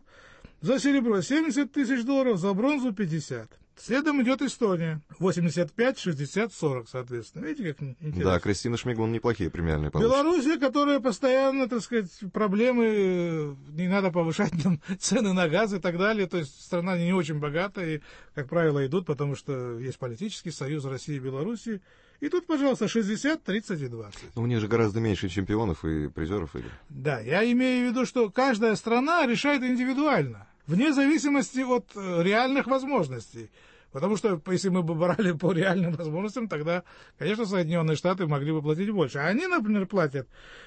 за серебро $70 тысяч, за бронзу 50. Следом идет Эстония. 85, 60, 40, соответственно. Видите, как интересно. Да, Кристина Шмиглун неплохие премиальные получит. Белоруссия, которая постоянно, так сказать, проблемы, не надо повышать там цены на газ и так далее. То есть страна не очень богатая, и, как правило, идут, потому что есть политический союз России и Белоруссии. И тут, пожалуйста, 60, 30 и 20. У них же гораздо меньше чемпионов и призеров игр. Да, я имею в виду, что каждая страна решает индивидуально, вне зависимости от реальных возможностей. Потому что, если мы бы брали по реальным возможностям, тогда, конечно, Соединенные Штаты могли бы платить больше. А они, например, платят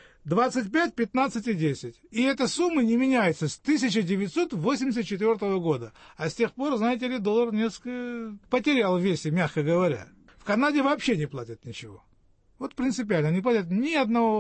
25, 15 и 10. И эта сумма не меняется с 1984 года. А с тех пор, знаете ли, доллар несколько потерял в весе, мягко говоря. В Канаде вообще не платят ничего. Вот принципиально, не платят ни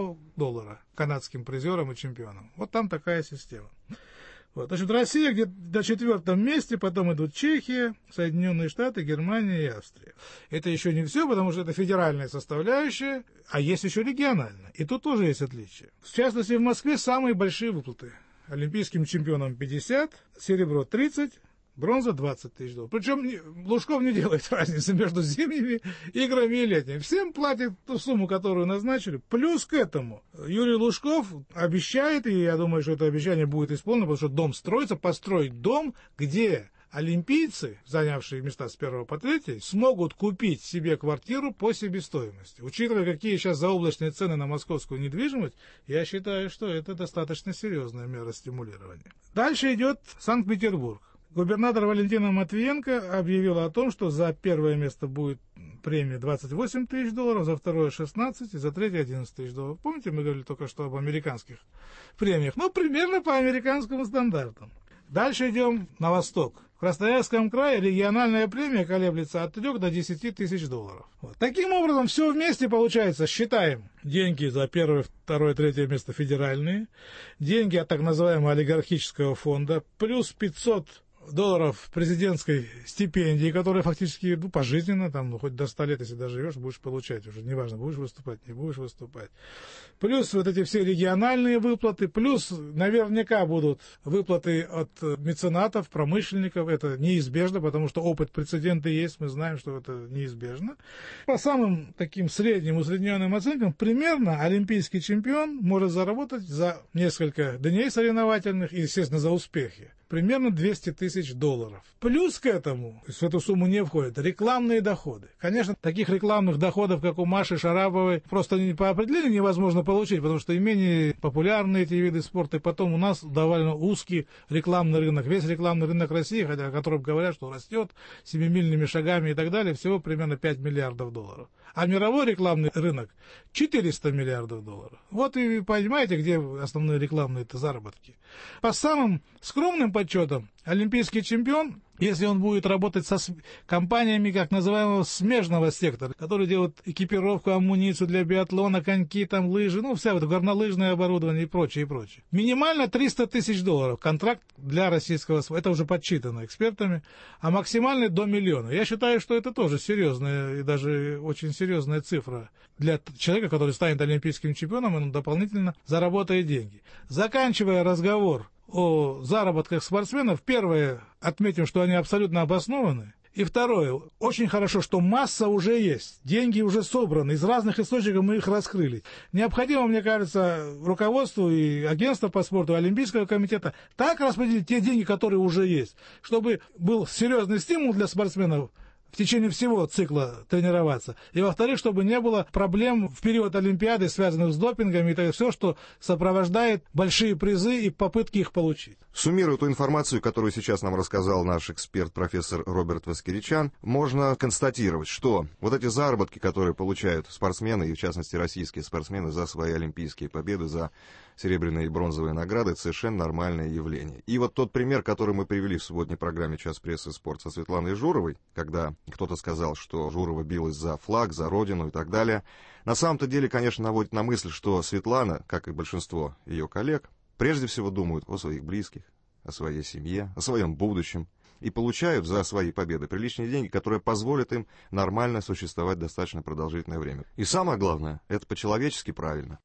$1 канадским призерам и чемпионам. Вот там такая система. Вот. Значит, Россия где-то на 4-м месте, потом идут Чехия, Соединенные Штаты, Германия и Австрия. Это еще не все, потому что это федеральная составляющая, а есть еще региональная. И тут тоже есть отличия. В частности, в Москве самые большие выплаты. Олимпийским чемпионам 50, серебро 30, бронза 20 тысяч долларов. Причем Лужков не делает разницы между зимними играми и летними. Всем платят ту сумму, которую назначили. Плюс к этому Юрий Лужков обещает, и я думаю, что это обещание будет исполнено, потому что дом строится, построить дом, где олимпийцы, занявшие места с 1 по 3, смогут купить себе квартиру по себестоимости. Учитывая, какие сейчас заоблачные цены на московскую недвижимость, я считаю, что это достаточно серьезная мера стимулирования. Дальше идет Санкт-Петербург. Губернатор Валентина Матвиенко объявила о том, что за 1 место будет премия $28 тысяч, за 2 16 и за 3 $11 тысяч. Помните, мы говорили только что об американских премиях? Ну, примерно по американскому стандарту. Дальше идем на восток. В Красноярском крае региональная премия колеблется от 3 до 10 тысяч $. Вот. Таким образом, все вместе получается, считаем, деньги за 1, 2, 3 место федеральные, деньги от так называемого олигархического фонда, плюс $500 президентской стипендии, которая фактически пожизненно, там, хоть до 100 лет, если доживешь, будешь получать уже, неважно, будешь выступать, не будешь выступать. Плюс вот эти все региональные выплаты, плюс наверняка будут выплаты от меценатов, промышленников, это неизбежно, потому что опыт, прецеденты есть, мы знаем, что это неизбежно. По самым таким средним, усредненным оценкам, примерно олимпийский чемпион может заработать за несколько дней соревновательных и, естественно, за успехи примерно 200 тысяч долларов. Плюс к этому, в эту сумму не входят рекламные доходы. Конечно, таких рекламных доходов, как у Маши Шараповой, просто по определению невозможно получить, потому что и менее популярны эти виды спорта, и потом у нас довольно узкий рекламный рынок. Весь рекламный рынок России, хотя о котором говорят, что растет семимильными шагами и так далее, всего примерно 5 миллиардов долларов. А мировой рекламный рынок 400 миллиардов долларов. Вот и понимаете, где основные рекламные-то заработки. По самым скромным подсчетам, олимпийский чемпион, если он будет работать со компаниями, как называемого смежного сектора, которые делают экипировку, амуницию для биатлона, коньки, там, лыжи, вся вот горнолыжное оборудование и прочее, и прочее. Минимально 300 тысяч долларов контракт для российского спорта. Это уже подсчитано экспертами. А максимальный до 1 миллиона. Я считаю, что это тоже серьезная и даже очень серьезная цифра для человека, который станет олимпийским чемпионом, он дополнительно заработает деньги. Заканчивая разговор о заработках спортсменов, первое, отметим, что они абсолютно обоснованы. И второе, очень хорошо, что масса уже есть, деньги уже собраны, из разных источников мы их раскрыли. Необходимо, мне кажется, руководству и агентству по спорту, Олимпийского комитета так распределить те деньги, которые уже есть, чтобы был серьезный стимул для спортсменов в течение всего цикла тренироваться. И, во-вторых, чтобы не было проблем в период Олимпиады, связанных с допингом и все, что сопровождает большие призы и попытки их получить. Суммируя ту информацию, которую сейчас нам рассказал наш эксперт, профессор Роберт Воскиричан, можно констатировать, что вот эти заработки, которые получают спортсмены, и в частности российские спортсмены, за свои олимпийские победы, за серебряные и бронзовые награды, это совершенно нормальное явление. И вот тот пример, который мы привели в субботней программе «Час прессы и спорт» со Светланой Журовой, когда кто-то сказал, что Журова билась за флаг, за родину и так далее, на самом-то деле, конечно, наводит на мысль, что Светлана, как и большинство ее коллег, прежде всего думают о своих близких, о своей семье, о своем будущем, и получают за свои победы приличные деньги, которые позволят им нормально существовать достаточно продолжительное время. И самое главное, это по-человечески правильно.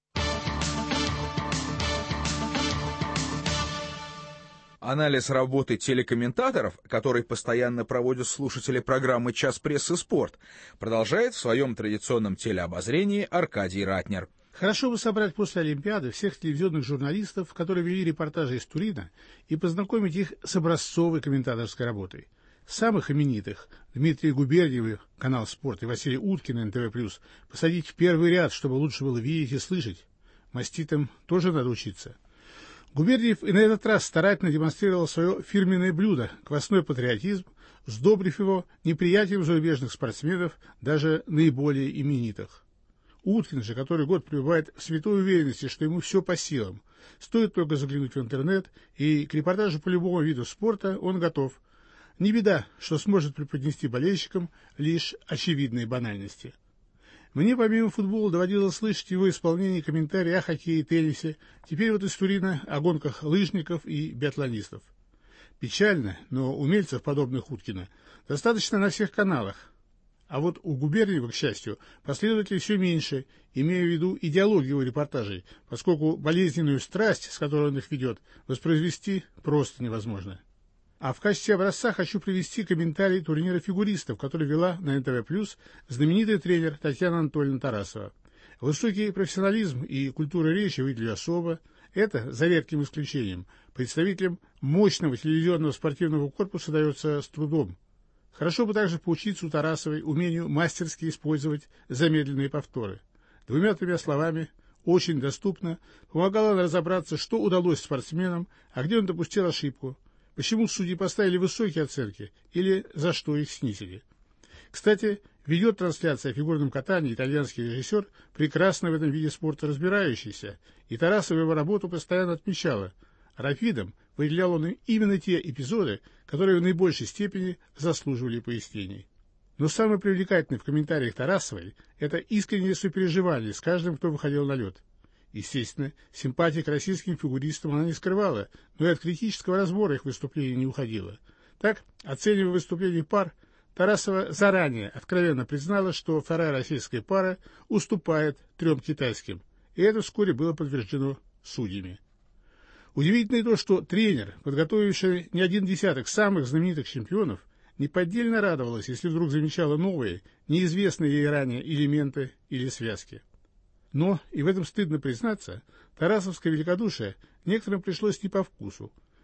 Анализ работы телекомментаторов, который постоянно проводят слушатели программы «Час прессы и спорт», продолжает в своем традиционном телеобозрении Аркадий Ратнер. Хорошо бы собрать после Олимпиады всех телевизионных журналистов, которые вели репортажи из Турина, и познакомить их с образцовой комментаторской работой. Самых именитых — Дмитрия Губерниева, канал «Спорт», и Василия Уткина, НТВ+, посадить в первый ряд, чтобы лучше было видеть и слышать. Маститам тоже надо учиться. Губерниев и на этот раз старательно демонстрировал свое фирменное блюдо — квасной патриотизм, сдобрив его неприятием зарубежных спортсменов, даже наиболее именитых. Уткин же, который год пребывает в святой уверенности, что ему все по силам. Стоит только заглянуть в интернет, и к репортажу по любому виду спорта он готов. Не беда, что сможет преподнести болельщикам лишь очевидные банальности. Мне помимо футбола доводилось слышать его исполнение комментарий о хоккее и теннисе, теперь вот из Турина о гонках лыжников и биатлонистов. Печально, но умельцев, подобных Уткина, достаточно на всех каналах. А вот у Губерниева, к счастью, последователей все меньше, имея в виду идеологию его репортажей, поскольку болезненную страсть, с которой он их ведет, воспроизвести просто невозможно. А в качестве образца хочу привести комментарий турнира фигуристов, который вела на НТВ+, знаменитый тренер Татьяна Анатольевна Тарасова. Высокий профессионализм и культура речи выделили особо. Это, за редким исключением, представителям мощного телевизионного спортивного корпуса дается с трудом. Хорошо бы также поучиться у Тарасовой умению мастерски использовать замедленные повторы. 2-3 словами, очень доступно, помогала она разобраться, что удалось спортсменам, а где он допустил ошибку. Почему судьи поставили высокие оценки или за что их снизили? Кстати, ведет трансляция о фигурном катании итальянский режиссер, прекрасно в этом виде спорта разбирающийся, и Тарасова его работу постоянно отмечала. Рафидом выделял он именно те эпизоды, которые в наибольшей степени заслуживали пояснений. Но самое привлекательное в комментариях Тарасовой – это искреннее сопереживание с каждым, кто выходил на лед. Естественно, симпатии к российским фигуристам она не скрывала, но и от критического разбора их выступлений не уходила. Так, оценивая выступления пар, Тарасова заранее откровенно признала, что вторая российская пара уступает 3 китайским, и это вскоре было подтверждено судьями. Удивительно и то, что тренер, подготовивший не один десяток самых знаменитых чемпионов, неподдельно радовалась, если вдруг замечала новые, неизвестные ей ранее элементы или связки. Но, и в этом стыдно признаться, тарасовское великодушие некоторым пришлось не по вкусу.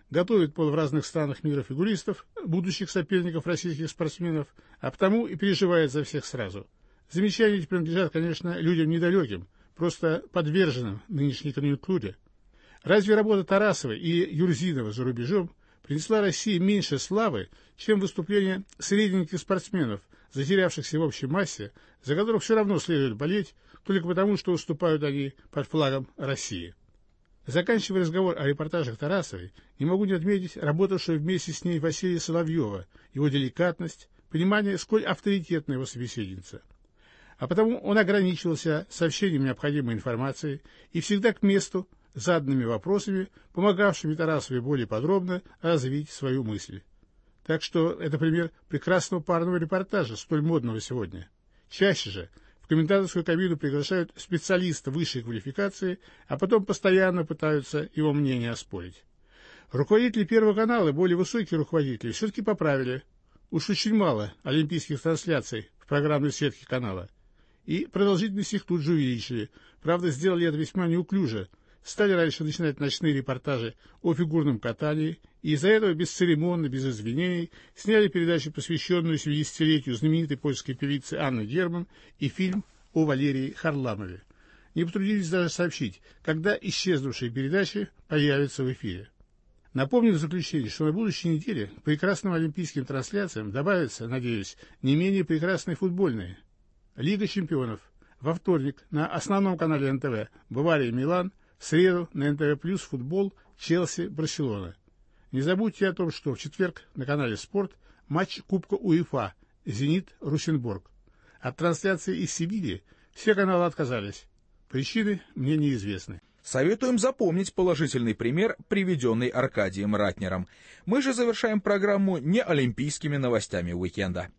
готовит в разных странах мира фигуристов, будущих соперников российских спортсменов, а потому и переживает за всех сразу. Замечания эти принадлежат, конечно, людям недалеким, просто подверженным нынешней конъюнктуре. Разве работа Тарасовой и Юрзинова за рубежом принесла России меньше славы, чем выступления средненьких спортсменов, затерявшихся в общей массе, за которых все равно следует болеть, только потому, что выступают они под флагом России? Заканчивая разговор о репортажах Тарасовой, не могу не отметить работавшего вместе с ней Василия Соловьева, его деликатность, понимание, сколь авторитетна его собеседница. А потому он ограничивался сообщением необходимой информации и всегда к месту, заданными вопросами, помогавшими Тарасовой более подробно развить свою мысль. Так что это пример прекрасного парного репортажа, столь модного сегодня. Чаще же в комментаторскую кабину приглашают специалиста высшей квалификации, а потом постоянно пытаются его мнение оспорить. Руководители Первого канала, более высокие руководители, все-таки поправили. Уж очень мало олимпийских трансляций в программной сетке канала. И продолжительность их тут же увеличили. Правда, сделали это весьма неуклюже. Стали раньше начинать ночные репортажи о фигурном катании, и из-за этого бесцеремонно, без извинений, сняли передачу, посвященную 70-летию знаменитой польской певицы Анны Герман, и фильм о Валерии Харламове. Не потрудились даже сообщить, когда исчезнувшие передачи появятся в эфире. Напомню в заключение, что на будущей неделе к прекрасным олимпийским трансляциям добавятся, надеюсь, не менее прекрасные футбольные. Лига чемпионов. Во вторник на основном канале НТВ Бавария-Милан, в среду на НТВ Плюс футбол Челси-Барселона. Не забудьте о том, что в четверг на канале Спорт матч Кубка УЕФА «Зенит-Русенбург». От трансляции из Севильи все каналы отказались. Причины мне неизвестны. Советуем запомнить положительный пример, приведенный Аркадием Ратнером. Мы же завершаем программу не олимпийскими новостями уикенда.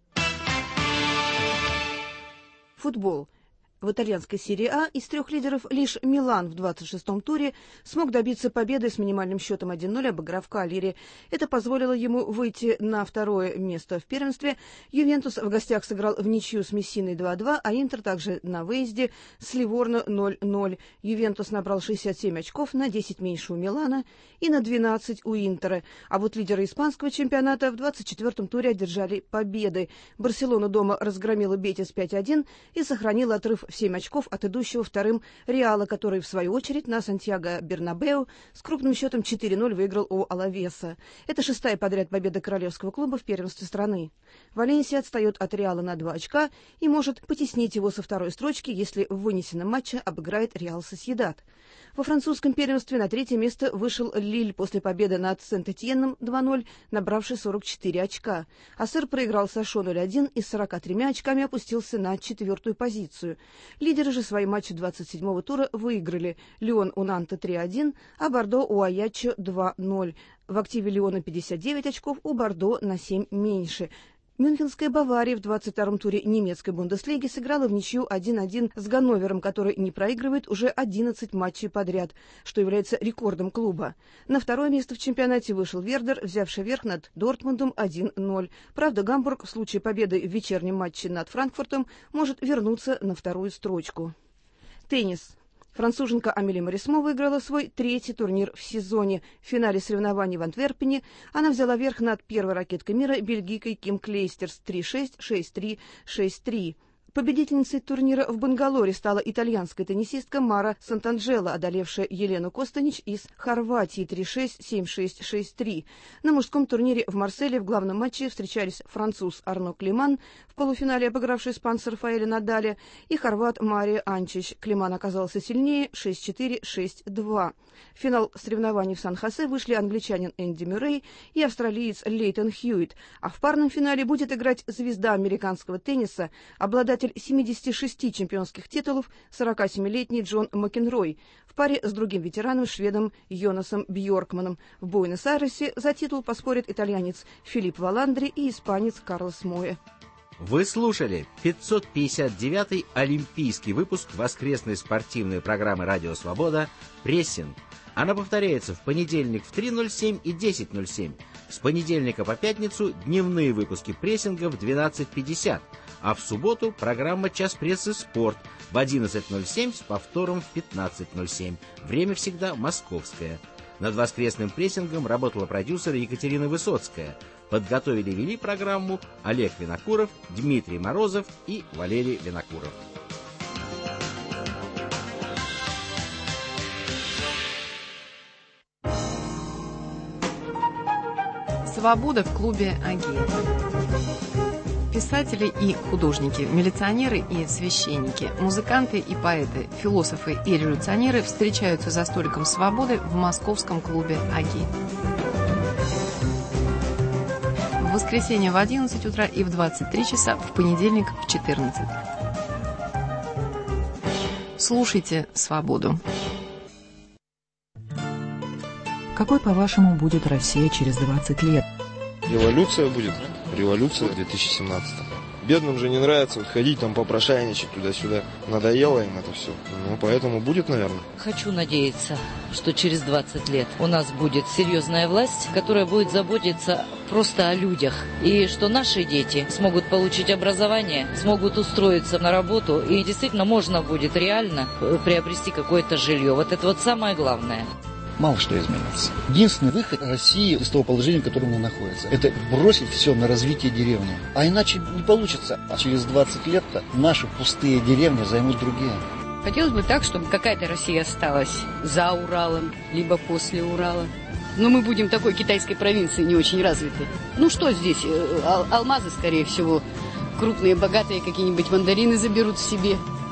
Футбол. В итальянской серии А из трех лидеров лишь Милан в 26-м туре смог добиться победы с минимальным счетом 1-0, обыграв Кальяри. Это позволило ему выйти на второе место в первенстве. Ювентус в гостях сыграл в ничью с Мессиной 2-2, а Интер также на выезде с Ливорно 0-0. Ювентус набрал 67 очков, на 10 меньше у Милана и на 12 у Интера. А вот лидеры испанского чемпионата в 24-м туре одержали победы. Барселона дома разгромила Бетис 5-1 и сохранила отрыв в 7 очков от идущего вторым Реала, который, в свою очередь, на Сантьяго-Бернабеу с крупным счетом 4-0 выиграл у Алавеса. Это 6-я подряд победа королевского клуба в первенстве страны. Валенсия отстает от Реала на 2 очка и может потеснить его со второй строчки, если в вынесенном матче обыграет Реал Сосьедад. Во французском первенстве на 3-е место вышел Лиль после победы над Сент-Этьенном 2-0, набравший 44 очка. Ассер проиграл Сошо 0-1 и с 43 очками опустился на 4-ю позицию. Лидеры же свои матчи 27-го тура выиграли. Лион у Нанта 3-1, а Бордо у Аяччо 2-0. В активе Лиона 59 очков, у Бордо на 7 меньше. Мюнхенская Бавария в 22-м туре немецкой Бундеслиги сыграла в ничью 1-1 с Ганновером, который не проигрывает уже 11 матчей подряд, что является рекордом клуба. На второе место в чемпионате вышел Вердер, взявший верх над Дортмундом 1-0. Правда, Гамбург в случае победы в вечернем матче над Франкфуртом может вернуться на вторую строчку. Теннис. Француженка Амели Марисмо выиграла свой 3-й турнир в сезоне. В финале соревнований в Антверпене она взяла верх над первой ракеткой мира бельгийкой Ким Клейстерс 3-6, 6-3, 6-3. Победительницей турнира в Бангалоре стала итальянская теннисистка Мара Сант'Анджело, одолевшая Елену Костенич из Хорватии 3-6, 7-6, 6-3. На мужском турнире в Марселе в главном матче встречались француз Арно Климан, в полуфинале обыгравший испанца Рафаэля Надаля, и хорват Марио Анчич. Климан оказался сильнее 6-4, 6-2. В финал соревнований в Сан-Хосе вышли англичанин Энди Мюррей и австралиец Лейтон Хьюитт, а в парном финале будет играть звезда американского тенниса, обладатель 76 чемпионских титулов 47-летний Джон Макенрой в паре с другим ветераном шведом Йонасом Бьоркманом. В Буэнос-Айресе за титул поспорят итальянец Филипп Валандри и испанец Карлос Моя. Вы слушали 559-й олимпийский выпуск воскресной спортивной программы «Радио Свобода» «Прессинг». Она повторяется в понедельник в 3:07 и 10:07. С понедельника по пятницу дневные выпуски прессинга в 12:50, а в субботу программа «Час прессы. Спорт» в 11:07 с повтором в 15:07. Время всегда московское. Над воскресным прессингом работала продюсер Екатерина Высоцкая. Подготовили и вели программу Олег Винокуров, Дмитрий Морозов и Валерий Винокуров. Свобода в клубе Агия. Писатели и художники, милиционеры и священники, музыканты и поэты, философы и революционеры встречаются за столиком свободы в московском клубе Агия. В воскресенье в 11 утра и в 23 часа, в понедельник в 14. Слушайте «Свободу». Какой, по-вашему, будет Россия через 20 лет? Революция будет. Революция в 2017. Бедным же не нравится ходить там попрошайничать туда-сюда. Надоело им это все. Ну, поэтому будет, наверное. Хочу надеяться, что через 20 лет у нас будет серьезная власть, которая будет заботиться просто о людях. И что наши дети смогут получить образование, смогут устроиться на работу. И действительно можно будет реально приобрести какое-то жилье. Вот это вот самое главное. Мало что изменится. Единственный выход России из того положения, в котором она находится, это бросить все на развитие деревни. А иначе не получится. А через 20 лет-то наши пустые деревни займут другие. Хотелось бы так, чтобы какая-то Россия осталась за Уралом, либо после Урала. Но мы будем такой китайской провинции не очень развитой. Ну что здесь? Алмазы, скорее всего. Крупные, богатые какие-нибудь мандарины заберут себе.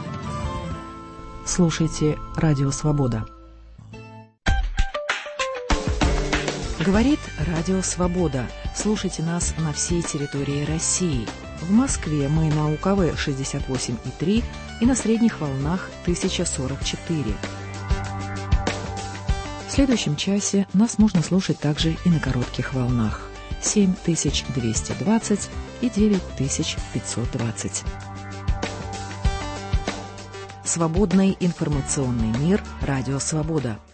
Слушайте «Радио Свобода». Говорит Радио Свобода. Слушайте нас на всей территории России. В Москве мы на УКВ 68,3 и на средних волнах 1044. В следующем часе нас можно слушать также и на коротких волнах 7220 и 9520. Свободный информационный мир. Радио Свобода.